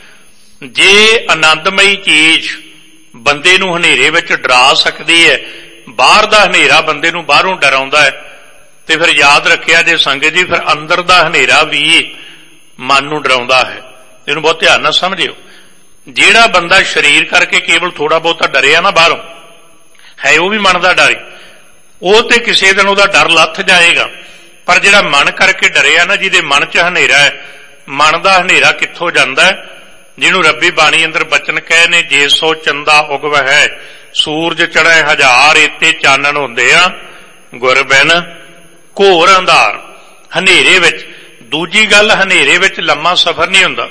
ਜੇ ਆਨੰਦਮਈ ਚੀਜ਼ ਬੰਦੇ ਨੂੰ ਹਨੇਰੇ ਵਿੱਚ ਡਰਾ ਸਕਦੀ ਹੈ, ਬਾਹਰ ਦਾ ਹਨੇਰਾ ਬੰਦੇ ਨੂੰ ਬਾਹਰੋਂ ਡਰਾਉਂਦਾ ਹੈ, ਤੇ ਫਿਰ ਯਾਦ ਰੱਖਿਆ ਜੇ ਸੰਗਤ ਜੀ, ਫਿਰ ਅੰਦਰ ਦਾ ਹਨੇਰਾ ਵੀ ਮਨ ਨੂੰ ਡਰਾਉਂਦਾ ਹੈ। ਇਹਨੂੰ ਬਹੁਤ ਧਿਆਨ ਨਾਲ ਸਮਝਿਓ। ਜਿਹੜਾ ਬੰਦਾ ਸਰੀਰ ਕਰਕੇ ਕੇਵਲ ਥੋੜਾ ਬਹੁਤਾ ਡਰਿਆ ਨਾ ਬਾਹਰੋਂ, ਹੈ ਉਹ ਵੀ ਮਨ ਦਾ ਡਰ, ਉਹ ਤੇ ਕਿਸੇ ਦਿਨ ਉਹਦਾ ਡਰ ਲੱਥ ਜਾਏਗਾ। ਪਰ ਜਿਹੜਾ ਮਨ ਕਰਕੇ ਡਰਿਆ ਨਾ, ਜਿਹਦੇ ਮਨ 'ਚ ਹਨੇਰਾ ਹੈ, ਮਨ ਦਾ ਹਨੇਰਾ ਕਿੱਥੋਂ ਜਾਂਦਾ ਹੈ? ਜਿਹਨੂੰ ਰੱਬੀ ਬਾਣੀ ਅੰਦਰ ਬਚਨ ਕਹੇ ਨੇ, ਜੇ ਸੋ ਚੰਦਾ ਉਗਵ ਹੈ, ਸੂਰਜ ਚੜ੍ਹੇ ਹਜ਼ਾਰ, ਏਤੇ ਚਾਨਣ ਹੁੰਦੇ ਆ, ਗੁਰ ਬਿਨ ਘੋਰ ਅੰਧਾਰ। ਹਨੇਰੇ ਵਿੱਚ, ਦੂਜੀ ਗੱਲ, ਹਨੇਰੇ ਵਿੱਚ ਲੰਮਾ ਸਫ਼ਰ ਨਹੀਂ ਹੁੰਦਾ।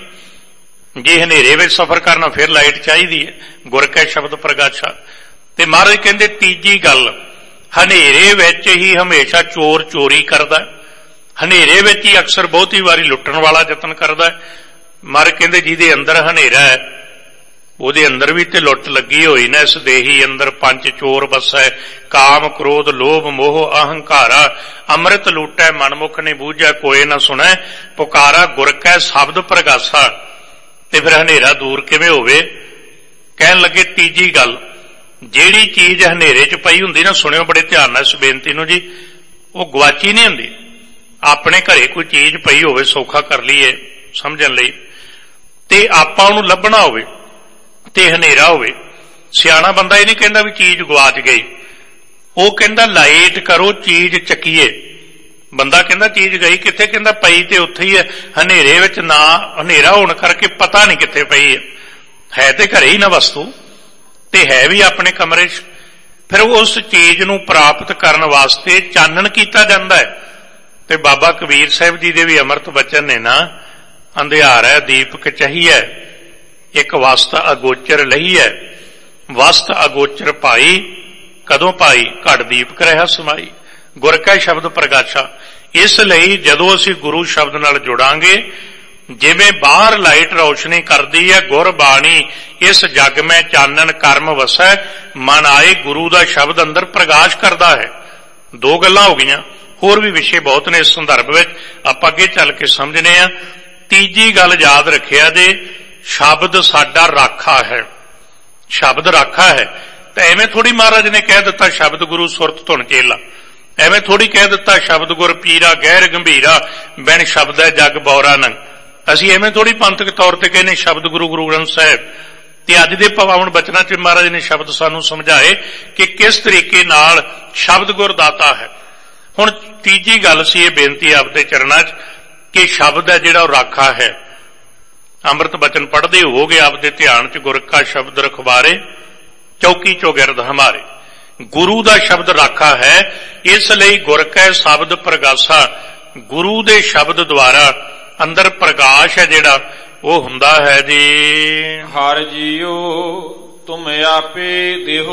ਜੇ ਹਨੇਰੇ ਵਿੱਚ ਸਫ਼ਰ ਕਰਨਾ ਫਿਰ ਲਾਈਟ ਚਾਹੀਦੀ ਹੈ। ਗੁਰ ਕੈ ਸ਼ਬਦ ਪ੍ਰਗਾਸ਼ਾ। ਤੇ ਮਹਾਰਾਜ ਕਹਿੰਦੇ ਤੀਜੀ ਗੱਲ, ਹਨੇਰੇ ਵਿੱਚ ਹੀ ਹਮੇਸ਼ਾ ਚੋਰ ਚੋਰੀ ਕਰਦਾ, ਹਨੇਰੇ ਵਿੱਚ ਹੀ ਅਕਸਰ ਬਹੁਤੀ ਵਾਰੀ ਲੁੱਟਣ ਵਾਲਾ ਯਤਨ ਕਰਦਾ। ਮਹਾਰਾਜ ਕਹਿੰਦੇ ਜਿਹਦੇ ਅੰਦਰ ਹਨੇਰਾ ਹੈ, ਉਹਦੇ ਅੰਦਰ ਵੀ ਤੇ ਲੁੱਟ ਲੱਗੀ ਹੋਈ ਨਾ। ਇਸ ਦੇਹੀ ਅੰਦਰ ਪੰਜ ਚੋਰ ਵਸੈ, ਕਾਮ ਕ੍ਰੋਧ ਲੋਭ ਮੋਹ ਅਹੰਕਾਰਾ, ਅੰਮ੍ਰਿਤ ਲੂਟੈ ਮਨਮੁਖ ਨੇ ਬੂਝੈ, ਕੋਏ ਨਾ ਸੁਣੈ ਪੁਕਾਰਾ, ਗੁਰ ਕੈ ਸ਼ਬਦ ਪ੍ਰਗਾਸਾ। ਤੇ ਫਿਰ ਹਨੇਰਾ ਦੂਰ ਕਿਵੇਂ ਹੋਵੇ? ਕਹਿਣ ਲੱਗੇ ਤੀਜੀ ਗੱਲ, ਜਿਹੜੀ ਚੀਜ਼ ਹਨੇਰੇ 'ਚ ਪਈ ਹੁੰਦੀ ਨਾ, ਸੁਣਿਓ ਬੜੇ ਧਿਆਨ ਨਾਲ ਇਸ ਬੇਨਤੀ ਨੂੰ ਜੀ, ਉਹ ਗਵਾਚੀ ਨਹੀਂ ਹੁੰਦੀ। ਆਪਣੇ ਘਰੇ ਕੋਈ ਚੀਜ਼ ਪਈ ਹੋਵੇ, ਸੌਖਾ ਕਰ ਲਈਏ ਸਮਝਣ ਲਈ, ਤੇ ਆਪਾਂ ਉਹਨੂੰ ਲੱਭਣਾ ਹੋਵੇ ਤੇ ਹਨੇਰਾ ਹੋਵੇ, ਸਿਆਣਾ ਬੰਦਾ ਇਹ ਨਹੀਂ ਕਹਿੰਦਾ ਵੀ ਚੀਜ਼ ਗਵਾਚ ਗਈ, ਉਹ ਕਹਿੰਦਾ ਲਾਈਟ ਕਰੋ, ਚੀਜ਼ ਚੱਕੀਏ। ਬੰਦਾ ਕਹਿੰਦਾ ਚੀਜ਼ ਗਈ ਕਿੱਥੇ? ਕਹਿੰਦਾ ਪਈ ਤੇ ਉੱਥੇ ਹੀ ਹੈ। ਹਨੇਰੇ ਵਿੱਚ ਨਾ, ਹਨੇਰਾ ਹੋਣ ਕਰਕੇ ਪਤਾ ਨਹੀਂ ਕਿੱਥੇ ਪਈ ਹੈ ਤੇ ਘਰੇ ਹੀ ਨਾ ਵਸਤੂ, ਤੇ ਹੈ ਵੀ ਆਪਣੇ ਕਮਰੇ 'ਚ। ਫਿਰ ਉਸ ਚੀਜ਼ ਨੂੰ ਪ੍ਰਾਪਤ ਕਰਨ ਵਾਸਤੇ ਚਾਨਣ ਕੀਤਾ ਜਾਂਦਾ ਹੈ। ਤੇ ਬਾਬਾ ਕਬੀਰ ਸਾਹਿਬ ਜੀ ਦੇ ਵੀ ਅੰਮ੍ਰਿਤ ਬਚਨ ਨੇ ਨਾ, ਅੰਧਿਆਰ ਹੈ ਦੀਪਕ ਚਾਹੀਐ, ਇੱਕ ਵਸਤ ਅਗੋਚਰ ਲਈਐ, ਵਸਤ ਅਗੋਚਰ ਭਾਈ, ਕਦੋਂ ਭਾਈ? ਘਟ ਦੀਪਕ ਰਹਿਆ ਸਮਾਈ, ਗੁਰ ਕੈ ਸ਼ਬਦ ਪ੍ਰਗਾਸ਼ਾ। ਇਸ ਲਈ ਜਦੋਂ ਅਸੀਂ ਗੁਰੂ ਸ਼ਬਦ ਨਾਲ ਜੁੜਾਂਗੇ, ਜਿਵੇਂ ਬਾਹਰ ਲਾਈਟ ਰੌਸ਼ਨੀ ਕਰਦੀ ਹੈ, ਗੁਰ ਬਾਣੀ ਇਸ ਜਗ ਮੈਂ ਚਾਨਣ ਕਰਮ ਵਸੈ, ਮਨ ਆਏ ਗੁਰੂ ਦਾ ਸ਼ਬਦ ਅੰਦਰ ਪ੍ਰਕਾਸ਼ ਕਰਦਾ ਹੈ। ਦੋ ਗੱਲਾਂ ਹੋ ਗਈਆਂ, ਹੋਰ ਵੀ ਵਿਸ਼ੇ ਬਹੁਤ ਨੇ ਇਸ ਸੰਦਰਭ ਵਿੱਚ, ਆਪਾਂ ਅੱਗੇ ਚੱਲ ਕੇ ਸਮਝਨੇ ਆ। ਤੀਜੀ ਗੱਲ ਯਾਦ ਰੱਖਿਆ ਜੇ, ਸ਼ਬਦ ਸਾਡਾ ਰਾਖਾ ਹੈ। ਸ਼ਬਦ ਰਾਖਾ ਹੈ। ਤਾਂ ਐਵੇਂ ਥੋੜੀ ਮਹਾਰਾਜ ਨੇ ਕਹਿ ਦਿੱਤਾ ਸ਼ਬਦ ਗੁਰੂ ਸੁਰਤ ਧੁਨ ਚੇਲਾ, ਐਵੇਂ ਥੋੜੀ ਕਹਿ ਦਿੱਤਾ ਸ਼ਬਦ ਗੁਰ ਪੀਰਾ ਗਹਿਰ ਗੰਭੀਰਾ, ਬਿਨ ਸ਼ਬਦ ਹੈ ਜਗ ਬੌਰਾ ਨੰਗ। ਅਸੀਂ ਐਵੇਂ ਥੋੜੀ ਪੰਥਕ ਤੌਰ ਤੇ ਕਹਿੰਦੇ ਸ਼ਬਦ ਗੁਰੂ ਗੁਰੂ ਗ੍ਰੰਥ ਸਾਹਿਬ। ਤੇ ਅੱਜ ਦੇ ਪਾਵਨ ਬਚਨਾਂ 'ਚ ਮਹਾਰਾਜ ਨੇ ਸ਼ਬਦ ਸਾਨੂੰ ਸਮਝਾਏ ਕਿ ਕਿਸ ਤਰੀਕੇ ਨਾਲ ਸ਼ਬਦ ਗੁਰ ਦਾਤਾ ਹੈ। ਹੁਣ ਤੀਜੀ ਗੱਲ ਸੀ ਇਹ ਬੇਨਤੀ ਆਪਦੇ ਚਰਨਾਂ 'ਚ ਕਿ ਸ਼ਬਦ ਹੈ ਜਿਹੜਾ ਉਹ ਰਾਖਾ ਹੈ। ਅੰਮ੍ਰਿਤ ਬਚਨ ਪੜ੍ਹਦੇ ਹੋਵੋਗੇ ਆਪਦੇ ਧਿਆਨ 'ਚ, ਗੁਰ ਕਾ ਸ਼ਬਦ ਰਖਵਾਰੇ ਚੌਕੀ ਚੌਗਿਰਦ ਹਮਾਰੇ। ਗੁਰੂ ਦਾ ਸ਼ਬਦ ਰਾਖਾ ਹੈ, ਇਸ ਲਈ ਗੁਰ ਕੈ ਸ਼ਬਦ ਪ੍ਰਗਾਸਾ। ਗੁਰੂ ਦੇ ਸ਼ਬਦ ਦੁਆਰਾ ਅੰਦਰ ਪ੍ਰਕਾਸ਼ ਹੈ ਜਿਹੜਾ ਉਹ ਹੁੰਦਾ ਹੈ ਜੀ। ਹਰਿ ਜੀਓ ਤੁਮ ਆਪੇ ਦੇਹੋ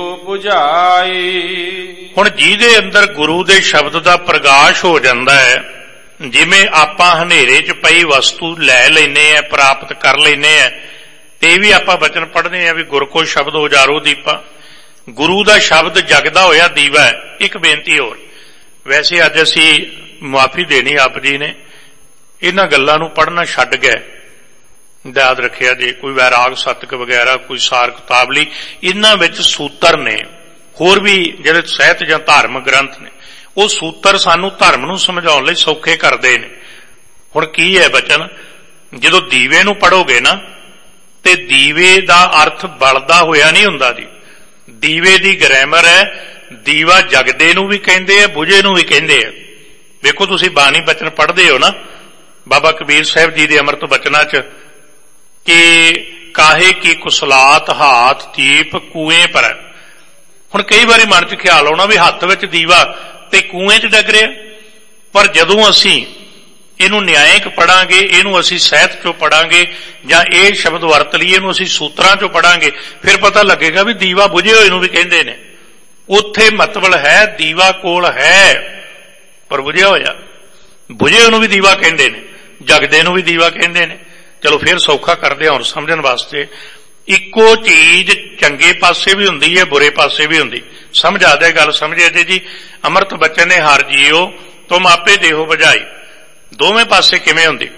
부ਝਾਈ। ਹੁਣ ਜਿਹਦੇ ਅੰਦਰ ਗੁਰੂ ਦੇ ਸ਼ਬਦ ਦਾ ਪ੍ਰਕਾਸ਼ ਹੋ ਜਾਂਦਾ ਹੈ, ਜਿਵੇਂ ਆਪਾਂ ਹਨੇਰੇ 'ਚ ਪਈ ਵਸਤੂ ਲੈ ਲੈਨੇ ਆ, ਪ੍ਰਾਪਤ ਕਰ ਲੈਨੇ ਆ, ਤੇ ਇਹ ਵੀ ਆਪਾਂ ਬਚਨ ਪੜ੍ਹਦੇ ਆ ਵੀ ਗੁਰ ਕੋ ਸ਼ਬਦ ਉਜਾਰੋ ਦੀਪਾ। ਗੁਰੂ ਦਾ ਸ਼ਬਦ ਜਗਦਾ ਹੋਇਆ ਦੀਵਾ ਹੈ। ਇੱਕ ਬੇਨਤੀ ਹੋਰ, ਵੈਸੇ ਅੱਜ ਅਸੀਂ ਮੁਆਫੀ ਦੇਣੀ ਆਪ ਜੀ ਨੇ, ਇਹਨਾਂ ਗੱਲਾਂ ਨੂੰ ਪੜ੍ਹਨਾ ਛੱਡ ਗਏ। ਯਾਦ ਰੱਖਿਆ ਜੇ ਕੋਈ ਵੈਰਾਗ ਸਤਕ ਵਗੈਰਾ, ਕੋਈ ਸਾਰ ਕਿਤਾਬਲੀ, ਇਹਨਾਂ ਵਿੱਚ ਸੂਤਰ ਨੇ, ਹੋਰ ਵੀ ਜਿਹੜੇ ਸਾਹਿਤ ਜਾਂ ਧਾਰਮਿਕ ਗ੍ਰੰਥ ਨੇ, ਉਹ ਸੂਤਰ ਸਾਨੂੰ ਧਰਮ ਨੂੰ ਸਮਝਾਉਣ ਲਈ ਸੌਖੇ ਕਰਦੇ ਨੇ। ਹੁਣ ਕੀ ਹੈ ਬਚਨ? ਜਦੋਂ ਦੀਵੇ ਨੂੰ ਪੜ੍ਹੋਗੇ ਨਾ, ਤੇ ਦੀਵੇ ਦਾ ਅਰਥ ਬਲਦਾ ਹੋਇਆ ਨਹੀਂ ਹੁੰਦਾ ਜੀ। ਦੀਵੇ ਦੀ ਗ੍ਰਾਮਰ ਹੈ, ਦੀਵਾ ਜਗਦੇ ਨੂੰ ਵੀ ਕਹਿੰਦੇ ਆ, ਬੁਝੇ ਨੂੰ ਵੀ ਕਹਿੰਦੇ ਆ। ਵੇਖੋ ਤੁਸੀਂ ਬਾਣੀ ਬਚਨ ਪੜ੍ਹਦੇ ਹੋ ਨਾ ਬਾਬਾ ਕਬੀਰ ਸਾਹਿਬ ਜੀ ਦੇ ਅੰਮ੍ਰਿਤ ਬਚਨਾਂ 'ਚ ਕਿ ਕਾਹੇ ਕੀ ਕੁਸਲਾਤ ਹਾਥ ਦੀਪ ਕੂਏ ਪਰ। ਹੁਣ ਕਈ ਵਾਰੀ ਮਨ 'ਚ ਖਿਆਲ ਆਉਣਾ ਵੀ ਹੱਥ ਵਿੱਚ ਦੀਵਾ ਤੇ ਕੂਏ 'ਚ ਡਿੱਗ ਰਿਹਾ, ਪਰ ਜਦੋਂ ਅਸੀਂ ਇਹਨੂੰ ਨਿਆਇਕ ਪੜਾਂਗੇ, ਇਹਨੂੰ ਅਸੀਂ ਸਾਹਿਤ 'ਚੋਂ ਪੜਾਂਗੇ, ਜਾਂ ਇਹ ਸ਼ਬਦ ਵਰਤ ਲਈਏ ਇਹਨੂੰ ਅਸੀਂ ਸੂਤਰਾਂ 'ਚੋਂ ਪੜਾਂਗੇ, ਫਿਰ ਪਤਾ ਲੱਗੇਗਾ ਵੀ ਦੀਵਾ ਬੁਝੇ ਹੋਏ ਨੂੰ ਵੀ ਕਹਿੰਦੇ ਨੇ। ਉੱਥੇ ਮਤਲਬ ਹੈ ਦੀਵਾ ਕੋਲ ਹੈ ਪਰ ਬੁਝਿਆ ਹੋਇਆ, ਬੁਝੇ ਹੋਏ ਨੂੰ ਵੀ ਦੀਵਾ ਕਹਿੰਦੇ ਨੇ, ਜਗਦੇ ਨੂੰ ਵੀ ਦੀਵਾ ਕਹਿੰਦੇ ਨੇ। ਚਲੋ ਫਿਰ ਸੌਖਾ ਕਰਦੇ ਹੁਣ ਸਮਝਣ ਵਾਸਤੇ। ਇੱਕੋ ਚੀਜ਼ ਚੰਗੇ ਪਾਸੇ ਵੀ ਹੁੰਦੀ ਹੈ, ਬੁਰੇ ਪਾਸੇ ਵੀ ਹੁੰਦੀ। ਸਮਝ ਆ ਜਾਏ ਗੱਲ, ਸਮਝੇ ਜੀ। ਅੰਮ੍ਰਿਤ ਬਚਨ ਨੇ ਹਰਿ ਜੀਓ ਤੁਮ ਆਪੇ ਦੇਹੋ 부ਝਾਈ। ਦੋਵੇਂ ਪਾਸੇ ਕਿਵੇਂ ਹੁੰਦੀ?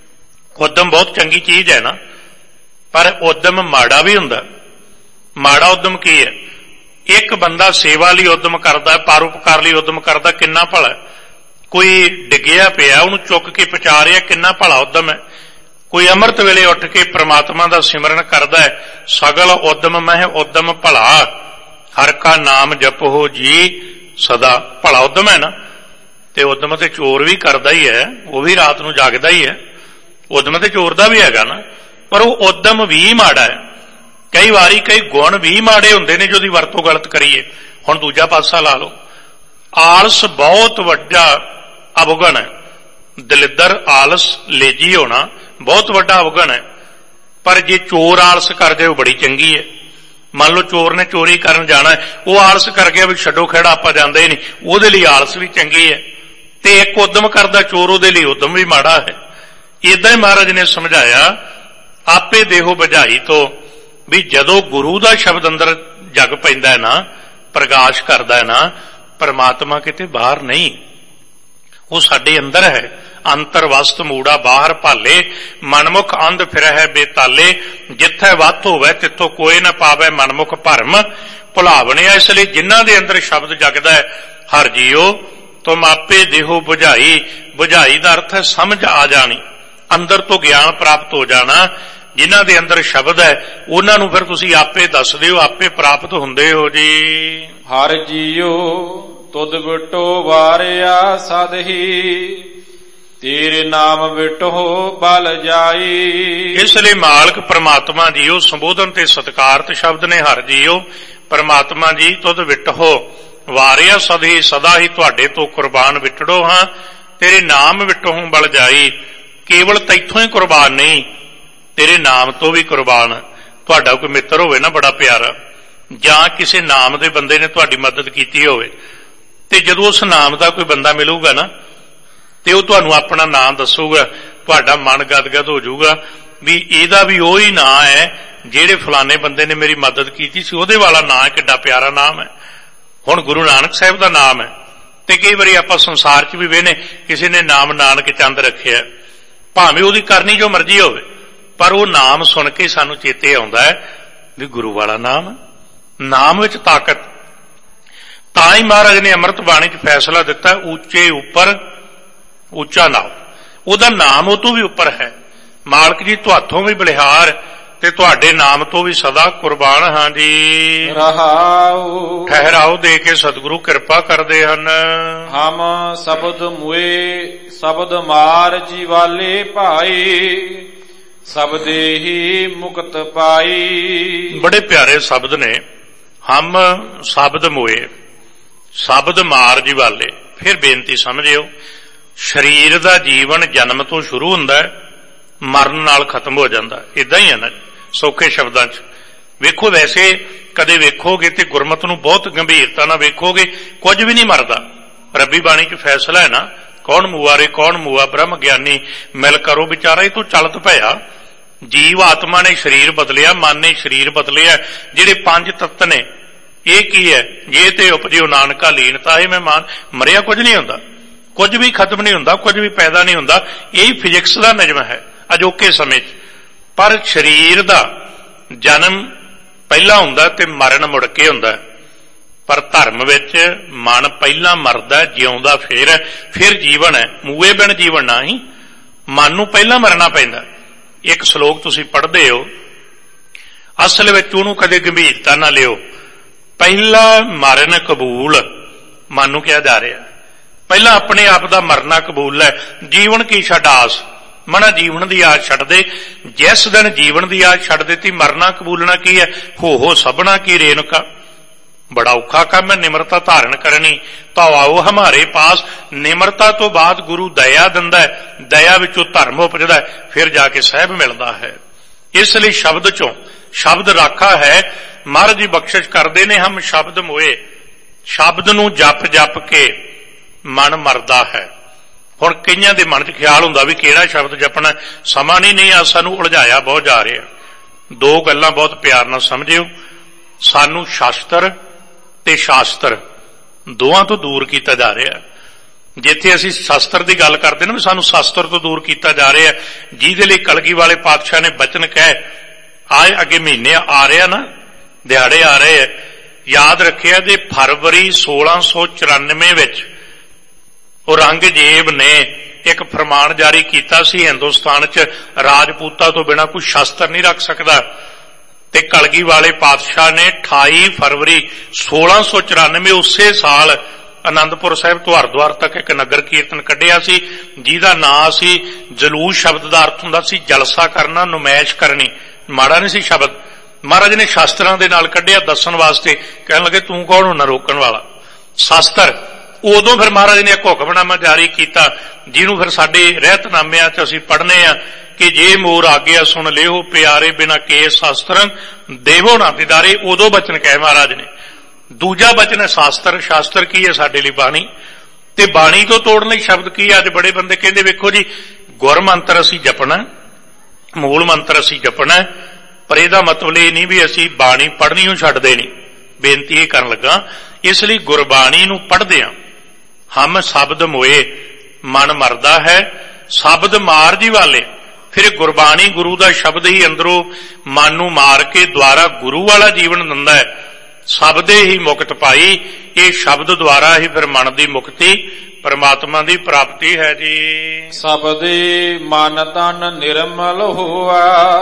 ਉਦਮ ਬਹੁਤ ਚੰਗੀ ਚੀਜ਼ ਹੈ ਨਾ, ਪਰ ਉਦਮ ਮਾੜਾ ਵੀ ਹੁੰਦਾ। ਮਾੜਾ ਉਦਮ ਕੀ ਹੈ? ਇੱਕ ਬੰਦਾ ਸੇਵਾ ਲਈ ਉਦਮ ਕਰਦਾ, ਪਰਉਪਕਾਰ ਲਈ ਉਦਮ ਕਰਦਾ, ਕਿੰਨਾ ਭਲਾ। ਕੋਈ ਡਿੱਗਿਆ ਪਿਆ ਉਹਨੂੰ ਚੁੱਕ ਕੇ ਪਹੁੰਚਾ ਰਿਹਾ, ਕਿੰਨਾ ਭਲਾ ਉਦਮ ਹੈ। ਕੋਈ ਅੰਮ੍ਰਿਤ ਵੇਲੇ ਉੱਠ ਕੇ ਪ੍ਰਮਾਤਮਾ ਦਾ ਸਿਮਰਨ ਕਰਦਾ ਹੈ, ਸਗਲ ਉਦਮ ਮਹਿ ਉਦਮ ਭਲਾ, ਹਰ ਕਾ ਨਾਮ ਜਪੋ ਜੀ ਸਦਾ, ਭਲਾ ਉਦਮ ਹੈ ਨਾ। ਤੇ ਉਦਮ ਤੇ ਚੋਰ ਵੀ ਕਰਦਾ ਹੀ ਹੈ, ਉਹ ਵੀ ਰਾਤ ਨੂੰ ਜਾਗਦਾ ਹੀ ਹੈ, ਉਦਮ ਤੇ ਚੋਰ ਦਾ ਵੀ ਹੈਗਾ ਨਾ, ਪਰ ਉਹ ਉਦਮ ਵੀ ਮਾੜਾ ਹੈ। ਕਈ ਵਾਰੀ ਕਈ ਗੁਣ ਵੀ ਮਾੜੇ ਹੁੰਦੇ ਨੇ ਜੇ ਉਹਦੀ ਵਰਤੋਂ ਗਲਤ ਕਰੀਏ। ਹੁਣ ਦੂਜਾ ਪਾਸਾ ਲਾ ਲਓ, ਆਲਸ ਬਹੁਤ ਵੱਡਾ ਅਵਗੁਣ ਹੈ। ਦਲਿੱਦਰ ਆਲਸ ਲੇਜੀ ਹੋਣਾ ਬਹੁਤ ਵੱਡਾ ਅਵਗੁਣ ਹੈ। ਪਰ ਜੇ ਚੋਰ ਆਲਸ ਕਰ ਜਾਏ ਉਹ ਬੜੀ ਚੰਗੀ ਹੈ। ਮੰਨ ਲਓ ਚੋਰ ਨੇ ਚੋਰੀ ਕਰਨ ਜਾਣਾ, ਉਹ ਆਲਸ ਕਰ ਗਿਆ ਵੀ ਛੱਡੋ ਖਹਿੜਾ ਆਪਾਂ ਜਾਂਦੇ ਹੀ ਨਹੀਂ, ਉਹਦੇ ਲਈ ਆਲਸ ਵੀ ਚੰਗੀ ਹੈ। ਤੇ ਇੱਕ ਉਦਮ ਕਰਦਾ ਚੋਰ, ਉਹਦੇ ਲਈ ਉਦਮ ਵੀ ਮਾੜਾ ਹੈ। ਏਦਾਂ ਹੀ ਮਹਾਰਾਜ ਨੇ ਸਮਝਾਇਆ ਆਪੇ ਦੇਹੋ ਬੁਝਾਈ ਤੋਂ, ਵੀ ਜਦੋਂ ਗੁਰੂ ਦਾ ਸ਼ਬਦ ਅੰਦਰ ਜਗ ਪੈਂਦਾ ਹੈ ਨਾ, ਪ੍ਰਕਾਸ਼ ਕਰਦਾ ਹੈ ਨਾ, ਪਰਮਾਤਮਾ ਕਿਤੇ ਬਾਹਰ ਨਹੀਂ, ਉਹ ਸਾਡੇ ਅੰਦਰ ਹੈ। ਅੰਤਰ ਵਸਤ ਮੂੜਾ ਬਾਹਰ ਭਾਲੇ, ਮਨਮੁਖ ਅੰਧ ਫਿਰਹਿ ਬੇਤਾਲੇ, ਜਿੱਥੇ ਵੱਤ ਹੋਵੇ ਤਿੱਥੋਂ ਕੋਈ ਨਾ ਪਾਵੇ ਮਨਮੁਖ ਭਰਮ ਭੁਲਾਵਣਿਆ। ਇਸ ਲਈ ਜਿਨ੍ਹਾਂ ਦੇ ਅੰਦਰ ਸ਼ਬਦ ਜਗਦਾ ਹੈ, ਹਰ ਜੀਓ ਤੁਮ ਆਪੇ ਦੇਹੋ ਬੁਝਾਈ, ਬੁਝਾਈ ਦਾ ਅਰਥ ਹੈ ਸਮਝ ਆ ਜਾਣੀ, ਅੰਦਰ ਤੋਂ ਗਿਆਨ ਪ੍ਰਾਪਤ ਹੋ ਜਾਣਾ। ਜਿਨ੍ਹਾਂ ਦੇ ਅੰਦਰ ਸ਼ਬਦ ਹੈ ਉਹਨਾਂ ਨੂੰ ਫਿਰ ਤੁਸੀਂ ਆਪੇ ਦੱਸਦੇ ਹੋ, ਆਪੇ ਪ੍ਰਾਪਤ ਹੁੰਦੇ ਹੋ ਜੀ। ਹਰ ਜੀਓ ਤੁਧ ਬਿਟੋ ਵਾਰਿਆ ਸਦਹੀ, ਤੇਰੇ ਨਾਮ ਬਿਟੋ ਬਲ ਜਾਈ। ਇਸ ਲਈ ਮਾਲਕ ਪਰਮਾਤਮਾ ਜੀ ਉਹ ਸੰਬੋਧਨ ਤੇ ਸਤਿਕਾਰਤ ਸ਼ਬਦ ਨੇ। ਹਰ ਜੀਓ ਪਰਮਾਤਮਾ ਜੀ ਤੁਧ ਬਿਟੋ ਵਾਰਿਆ ਸਦਹੀ, ਸਦਾ ਹੀ ਤੁਹਾਡੇ ਤੋਂ ਕੁਰਬਾਨ ਵਿਟੜੋ ਹਾਂ, ਤੇਰੇ ਨਾਮ ਵਿਟੋ ਬਲ ਜਾਈ। ਕੇਵਲ ਤੈਥੋਂ ਹੀ ਕੁਰਬਾਨ ਨਹੀਂ, ਤੇਰੇ ਨਾਮ ਤੋਂ ਵੀ ਕੁਰਬਾਨ। ਤੁਹਾਡਾ ਕੋਈ ਮਿੱਤਰ ਹੋਵੇ ਨਾ ਬੜਾ ਪਿਆਰਾ, ਜਾਂ ਕਿਸੇ ਨਾਮ ਦੇ ਬੰਦੇ ਨੇ ਤੁਹਾਡੀ ਮਦਦ ਕੀਤੀ ਹੋਵੇ, ਤੇ ਜਦੋਂ ਉਸ ਨਾਮ ਦਾ ਕੋਈ ਬੰਦਾ ਮਿਲੂਗਾ ਨਾ, ਤੇ ਉਹ ਤੁਹਾਨੂੰ ਆਪਣਾ ਨਾਮ ਦੱਸੂਗਾ, ਤੁਹਾਡਾ ਮਨ ਗਦਗਦ ਹੋ ਜਾਊਗਾ ਵੀ ਇਹਦਾ ਵੀ ਉਹੀ ਨਾਂ ਹੈ ਜਿਹੜੇ ਫਲਾਣੇ ਬੰਦੇ ਨੇ ਮੇਰੀ ਮਦਦ ਕੀਤੀ ਸੀ, ਉਹਦੇ ਵਾਲਾ ਨਾਂ ਹੈ, ਕਿੱਡਾ ਪਿਆਰਾ ਨਾਮ ਹੈ। ਹੁਣ ਗੁਰੂ ਨਾਨਕ ਸਾਹਿਬ ਦਾ ਨਾਮ ਹੈ। ਤੇ ਕਈ ਵਾਰੀ ਆਪਾਂ ਸੰਸਾਰ 'ਚ ਵੀ ਵੇਖਨੇ ਕਿਸੇ ਨੇ ਨਾਮ ਨਾਨਕ ਚੰਦ ਰੱਖਿਆ, ਭਾਵੇਂ ਉਹਦੀ ਕਰਨੀ ਜੋ ਮਰਜ਼ੀ ਹੋਵੇ, ਪਰ ਉਹ ਨਾਮ ਸੁਣ ਕੇ ਸਾਨੂੰ ਚੇਤੇ ਆਉਂਦਾ ਹੈ ਵੀ ਗੁਰੂ ਵਾਲਾ ਨਾਮ। ਨਾਮ ਵਿੱਚ ਤਾਕਤ। ਤਾਂ ਹੀ ਮਹਾਰਾਜ ਨੇ ਅੰਮ੍ਰਿਤ ਬਾਣੀ 'ਚ ਫੈਸਲਾ ਦਿੱਤਾ, ਉੱਚੇ ਉੱਪਰ ਉੱਚਾ ਨਾਮ। ਉਹਦਾ ਨਾਮ ਉਹ ਤੋਂ ਵੀ ਉੱਪਰ ਹੈ। ਮਾਲਕ ਜੀ ਤੁਹਾਥੋਂ ਵੀ ਬਲਿਹਾਰ ਤੇ ਤੁਹਾਡੇ ਨਾਮ ਤੋਂ ਵੀ ਸਦਾ ਕੁਰਬਾਨ ਹਾਂ ਜੀ। ਰਹਾਉ ਠਹਿਰਾਓ ਦੇ ਕੇ ਸਤਿਗੁਰੂ ਕਿਰਪਾ ਕਰਦੇ ਹਨ। ਹਮ ਸ਼ਬਦ ਮੁਏ ਸ਼ਬਦ ਮਾਰ ਜੀਵਾਲੇ ਭਾਈ, ਸ਼ਬਦੇ ਹੀ ਮੁਕਤ ਪਾਈ। ਬੜੇ ਪਿਆਰੇ ਸ਼ਬਦ ਨੇ। ਹਮ ਸ਼ਬਦ ਮੋਏ ਸ਼ਬਦ ਮਾਰ ਜੀਵਾਲੇ। ਫਿਰ ਬੇਨਤੀ ਸਮਝਿਓ, ਸਰੀਰ ਦਾ ਜੀਵਨ ਜਨਮ ਤੋਂ ਸ਼ੁਰੂ ਹੁੰਦਾ ਹੈ, ਮਰਨ ਨਾਲ ਖਤਮ ਹੋ ਜਾਂਦਾ। ਇਦਾਂ ਹੀ ਹੈ ਨਾ ਸੌਖੇ ਸ਼ਬਦਾਂ 'ਚ। ਵੇਖੋ ਵੈਸੇ ਕਦੇ ਵੇਖੋਗੇ ਤੇ ਗੁਰਮਤ ਨੂੰ ਬਹੁਤ ਗੰਭੀਰਤਾ ਨਾਲ ਵੇਖੋਗੇ, ਕੁਝ ਵੀ ਨਹੀਂ ਮਰਦਾ। ਰੱਬੀ ਬਾਣੀ 'ਚ ਫੈਸਲਾ ਹੈ ਨਾ, ਕੌਣ ਮੁਆਰੇ ਕੌਣ ਮੂਆ, ਬ੍ਰਹਮ ਗਿਆਨੀ ਮਿਲ ਕਰੋ ਵਿਚਾਰਾ। ਇਹ ਤੋਂ ਚਲਤ ਪਿਆ। ਜੀਵ ਆਤਮਾ ਨੇ ਸਰੀਰ ਬਦਲਿਆ, ਮਨ ਨੇ ਸਰੀਰ ਬਦਲਿਆ। ਜਿਹੜੇ ਪੰਜ ਤੱਤ ਨੇ ਇਹ ਕੀ ਹੈ? ਜੇ ਤੇ ਉਪਜਿਓ ਨਾਨਕਾ ਲੀਨਤਾ। ਇਹ ਮਹਿਮਾਨ ਮਰਿਆ ਕੁਝ ਨਹੀਂ ਹੁੰਦਾ, ਕੁਝ ਵੀ ਖਤਮ ਨਹੀਂ ਹੁੰਦਾ, ਕੁਝ ਵੀ ਪੈਦਾ ਨਹੀਂ ਹੁੰਦਾ। ਇਹੀ ਫਿਜ਼ਿਕਸ ਦਾ ਨਿਯਮ ਹੈ ਅਜੋਕੇ ਸਮੇਂ 'ਚ। ਪਰ ਸਰੀਰ ਦਾ ਜਨਮ ਪਹਿਲਾਂ ਹੁੰਦਾ ਤੇ ਮਰਨ ਮੁੜ ਕੇ ਹੁੰਦਾ। ਪਰ ਧਰਮ ਵਿੱਚ ਮਨ ਪਹਿਲਾਂ ਮਰਦਾ, ਜਿਉਂਦਾ ਫਿਰ ਜੀਵਨ ਹੈ। ਮੂਏ ਬਿਨ ਜੀਵਨ ਨਹੀਂ, ਮਨ ਨੂੰ ਪਹਿਲਾਂ ਮਰਨਾ ਪੈਂਦਾ। ਇੱਕ ਸ਼ਲੋਕ ਤੁਸੀਂ ਪੜ੍ਹਦੇ ਹੋ, ਅਸਲ ਵਿੱਚ ਉਹਨੂੰ ਕਦੇ ਗੰਭੀਰਤਾ ਨਾ ਲਿਓ। ਪਹਿਲਾ ਮਰਨ ਕਬੂਲ ਮਨ ਨੂੰ ਕਿਹਾ ਜਾ ਰਿਹਾ। ਪਹਿਲਾਂ ਆਪਣੇ ਆਪ ਦਾ ਮਰਨਾ ਕਬੂਲ ਹੈ। ਜੀਵਨ ਕੀ ਛੱਡ ਆਸ, ਮਨਾ ਜੀਵਨ ਦੀ ਆਸ ਛੱਡ ਦੇ। ਜਿਸ ਦਿਨ ਜੀਵਨ ਦੀ ਆਸ ਛੱਡ ਦਿੱਤੀ, ਮਰਨਾ ਕਬੂਲਣਾ ਕੀ ਹੈ? ਹੋ ਸਭਨਾ ਕੀ ਰੇਣੁਕਾ। ਬੜਾ ਔਖਾ ਕੰਮ ਹੈ ਨਿਮਰਤਾ ਧਾਰਨ ਕਰਨੀ। ਤਾਂ ਆਓ ਹਮਾਰੇ ਪਾਸ। ਨਿਮਰਤਾ ਤੋਂ ਬਾਅਦ ਗੁਰੂ ਦਇਆ ਦਿੰਦਾ ਹੈ, ਦਇਆ ਵਿੱਚੋਂ ਧਰਮ ਉਪਜਦਾ ਹੈ, ਫਿਰ ਜਾ ਕੇ ਸਾਹਿਬ ਮਿਲਦਾ ਹੈ। ਇਸ ਲਈ ਸ਼ਬਦ ਚੋਂ ਸ਼ਬਦ ਰਾਖਾ ਹੈ। ਮਹਾਰਾਜ ਜੀ ਬਖਸ਼ਿਸ਼ ਕਰਦੇ ਨੇ, ਹਮ ਸ਼ਬਦ ਮੋਏ। ਸ਼ਬਦ ਨੂੰ ਜਪ ਜਪ ਕੇ ਮਨ ਮਰਦਾ ਹੈ। ਹੁਣ ਕਈਆਂ ਦੇ ਮਨ 'ਚ ਖਿਆਲ ਹੁੰਦਾ ਵੀ ਕਿਹੜਾ ਸ਼ਬਦ ਜਪਣਾ, ਸਮਾਂ ਨਹੀਂ ਆ, ਸਾਨੂੰ ਉਲਝਾਇਆ ਬਹੁਤ ਜਾ ਰਿਹਾ। ਦੋ ਗੱਲਾਂ ਬਹੁਤ ਪਿਆਰ ਨਾਲ ਸਮਝਿਓ। ਸਾਨੂੰ ਸ਼ਾਸਤਰ ਤੇ ਸ਼ਾਸਤਰ ਦੋਵਾਂ ਤੋਂ ਦੂਰ ਕੀਤਾ ਜਾ ਰਿਹਾ। ਜਿੱਥੇ ਅਸੀਂ ਸ਼ਾਸਤਰ ਦੀ ਗੱਲ ਕਰਦੇ ਨਾ ਵੀ ਸਾਨੂੰ ਸ਼ਾਸਤਰ ਤੋਂ ਦੂਰ ਕੀਤਾ ਜਾ ਰਿਹਾ, ਜਿਹਦੇ ਲਈ ਕਲਗੀ ਵਾਲੇ ਪਾਤਸ਼ਾਹ ਨੇ ਬਚਨ ਕਹਿ ਆਏ, ਅੱਗੇ ਮਹੀਨੇ ਆ ਰਿਹਾ ਨਾ, ਦਿਹਾੜੇ ਆ ਰਹੇ ਹੈ, ਯਾਦ ਰੱਖਿਆ ਜੇ ਫਰਵਰੀ 1694 ਵਿੱਚ ਔਰੰਗਜ਼ੇਬ ਨੇ ਇੱਕ ਫਰਮਾਨ ਜਾਰੀ ਕੀਤਾ ਸੀ, ਹਿੰਦੁਸਤਾਨ 'ਚ ਰਾਜਪੂਤਾਂ ਤੋਂ ਬਿਨਾਂ ਕੋਈ ਸ਼ਾਸਤਰ ਨਹੀਂ ਰੱਖ ਸਕਦਾ, ਤੇ ਕਲਗੀ ਵਾਲੇ ਪਾਤਸ਼ਾਹ ਨੇ 28 ਫਰਵਰੀ 1694 ਉਸੇ ਸਾਲ ਆਨੰਦਪੁਰ ਸਾਹਿਬ ਤੋਂ ਹਰਿਦੁਆਰ ਤੱਕ ਇੱਕ ਨਗਰ ਕੀਰਤਨ ਕੱਢਿਆ ਸੀ, ਜਿਹਦਾ ਨਾਂ ਸੀ ਜਲੂਸ। ਸ਼ਬਦ ਦਾ ਅਰਥ ਹੁੰਦਾ ਸੀ ਜਲਸਾ ਕਰਨਾ, ਨੁਮਾਇਸ਼ ਕਰਨੀ, ਮਾੜਾ ਨਹੀਂ ਸੀ ਸ਼ਬਦ। ਮਹਾਰਾਜ ਨੇ ਸ਼ਾਸਤਰਾਂ ਦੇ ਨਾਲ ਕੱਢਿਆ ਦੱਸਣ ਵਾਸਤੇ, ਕਹਿਣ ਲੱਗੇ ਤੂੰ ਕੌਣ ਹੁੰਨਾ ਰੋਕਣ ਵਾਲਾ, ਸ਼ਾਸਤਰ। ਉਦੋਂ ਫਿਰ ਮਹਾਰਾਜ ਨੇ ਇੱਕ ਹੁਕਮਨਾਮਾ ਜਾਰੀ ਕੀਤਾ, ਜਿਹਨੂੰ ਫਿਰ ਸਾਡੇ ਰਹਿਤਨਾਮਿਆਂ 'ਚ ਅਸੀਂ ਪੜ੍ਹਨੇ ਆ ਕਿ ਜੇ ਮੋਰ ਆਗਿਆ ਸੁਣ ਲਿਓ ਪਿਆਰੇ, ਬਿਨਾ ਕੇ ਸ਼ਾਸਤਰੰ ਦੇਵੋ ਨਾ ਦਿਦਾਰੇ। ਉਦੋਂ ਬਚਨ ਕਹੇ ਮਹਾਰਾਜ ਨੇ। ਦੂਜਾ ਬਚਨ ਹੈ ਸ਼ਾਸਤਰ। ਸ਼ਾਸਤਰ ਕੀ ਹੈ ਸਾਡੇ ਲਈ? ਬਾਣੀ। ਤੇ ਬਾਣੀ ਤੋਂ ਤੋੜਨ ਲਈ ਸ਼ਬਦ ਕੀ ਹੈ? ਅੱਜ ਬੜੇ ਬੰਦੇ ਕਹਿੰਦੇ ਵੇਖੋ ਜੀ ਗੁਰ ਮੰਤਰ ਅਸੀਂ ਜਪਣਾ, ਮੂਲ ਮੰਤਰ ਅਸੀਂ ਜਪਣਾ, ਪਰ ਇਹਦਾ ਮਤਲਬ ਇਹ ਨਹੀਂ ਵੀ ਅਸੀਂ ਬਾਣੀ ਪੜ੍ਹਨੀ ਨੂੰ ਛੱਡ ਦੇਣੀ। ਬੇਨਤੀ ਇਹ ਕਰਨ ਲੱਗਾ, ਇਸ ਲਈ ਗੁਰਬਾਣੀ ਨੂੰ ਪੜ੍ਹਦੇ ਹਾਂ। ਹਮ ਸ਼ਬਦ ਮੋਏ ਮਨ ਮਰਦਾ ਹੈ, ਸ਼ਬਦ ਮਾਰ ਜੀ ਵਾਲੇ। ਫਿਰ ਗੁਰਬਾਣੀ ਗੁਰੂ ਦਾ ਸ਼ਬਦ ਹੀ ਅੰਦਰੋਂ ਮਨ ਨੂੰ ਮਾਰ ਕੇ ਦੁਆਰਾ ਗੁਰੂ ਵਾਲਾ ਜੀਵਨ ਦਿੰਦਾ ਹੈ। ਸ਼ਬਦੇ ਹੀ ਮੁਕਤ ਪਾਈ, ਇਹ ਸ਼ਬਦ ਦੁਆਰਾ ਹੀ ਫਿਰ ਮਨ ਦੀ ਮੁਕਤੀ, ਪਰਮਾਤਮਾ ਦੀ ਪ੍ਰਾਪਤੀ ਹੈ ਜੀ। ਸ਼ਬਦੇ ਮਨ ਤਨ ਨਿਰਮਲ ਹੋਆ,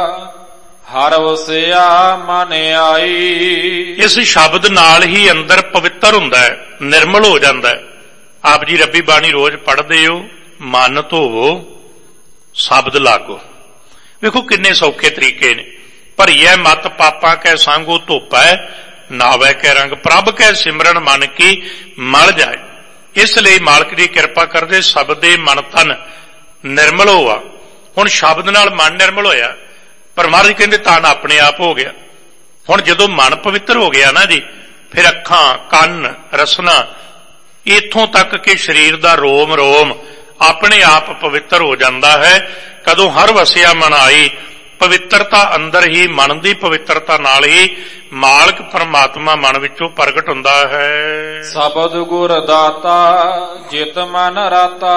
ਹਰ ਵਸਿਆ ਮਨ ਆਈ। ਇਸ ਸ਼ਬਦ ਨਾਲ ਹੀ ਅੰਦਰ ਪਵਿੱਤਰ ਹੁੰਦਾ ਹੈ, ਨਿਰਮਲ ਹੋ ਜਾਂਦਾ ਹੈ। ਆਪ ਜੀ ਰੱਬੀ ਬਾਣੀ ਰੋਜ਼ ਪੜ੍ਹਦੇ ਹੋ, ਮਨ ਧੋਵੋ, ਸ਼ਬਦ ਲਾਗੋ। ਵੇਖੋ ਕਿੰਨੇ ਸੌਖੇ ਤਰੀਕੇ ਨੇ। ਭਰੀਐ ਮਤ ਪਾਪਾਂ ਕੈ ਸੰਗੋ ਧੋਪੈ, ਨਾਵੈ ਕੈ ਰੰਗ ਪ੍ਰਭ ਕੈ ਸਿਮਰਨ ਮਨ ਕੀ ਮਲ ਜਾਏ। ਇਸ ਲਈ ਮਾਲਕ ਦੀ ਕਿਰਪਾ ਕਰਦੇ ਸ਼ਬਦੇ ਮਨ ਤਨ ਨਿਰਮਲ ਹੋਆ। ਹੁਣ ਸ਼ਬਦ ਨਾਲ ਮਨ ਨਿਰਮਲ ਹੋਇਆ, ਪਰ ਮਹਾਰਾਜ ਕਹਿੰਦੇ ਤਨ ਆਪਣੇ ਆਪ ਹੋ ਗਿਆ। ਹੁਣ ਜਦੋਂ ਮਨ ਪਵਿੱਤਰ ਹੋ ਗਿਆ ਨਾ ਜੀ, ਫਿਰ ਅੱਖਾਂ, ਕੰਨ, ਰਸਨਾ, ਇੱਥੋਂ ਤੱਕ ਕਿ ਸਰੀਰ ਦਾ ਰੋਮ ਰੋਮ ਆਪਣੇ ਆਪ ਪਵਿੱਤਰ ਹੋ ਜਾਂਦਾ ਹੈ। ਕਦੋਂ ਹਰ ਵਸਿਆ ਮਨ ਆਈ, ਪਵਿੱਤਰਤਾ ਅੰਦਰ ਹੀ, ਮਨ ਦੀ ਪਵਿੱਤਰਤਾ ਨਾਲ ਹੀ ਮਾਲਕ ਪਰਮਾਤਮਾ ਮਨ ਵਿੱਚੋਂ ਪ੍ਰਗਟ ਹੁੰਦਾ ਹੈ। ਸ਼ਬਦ ਗੁਰ ਦਾਤਾ ਜਿਤ ਮਨ ਰਾਤਾ,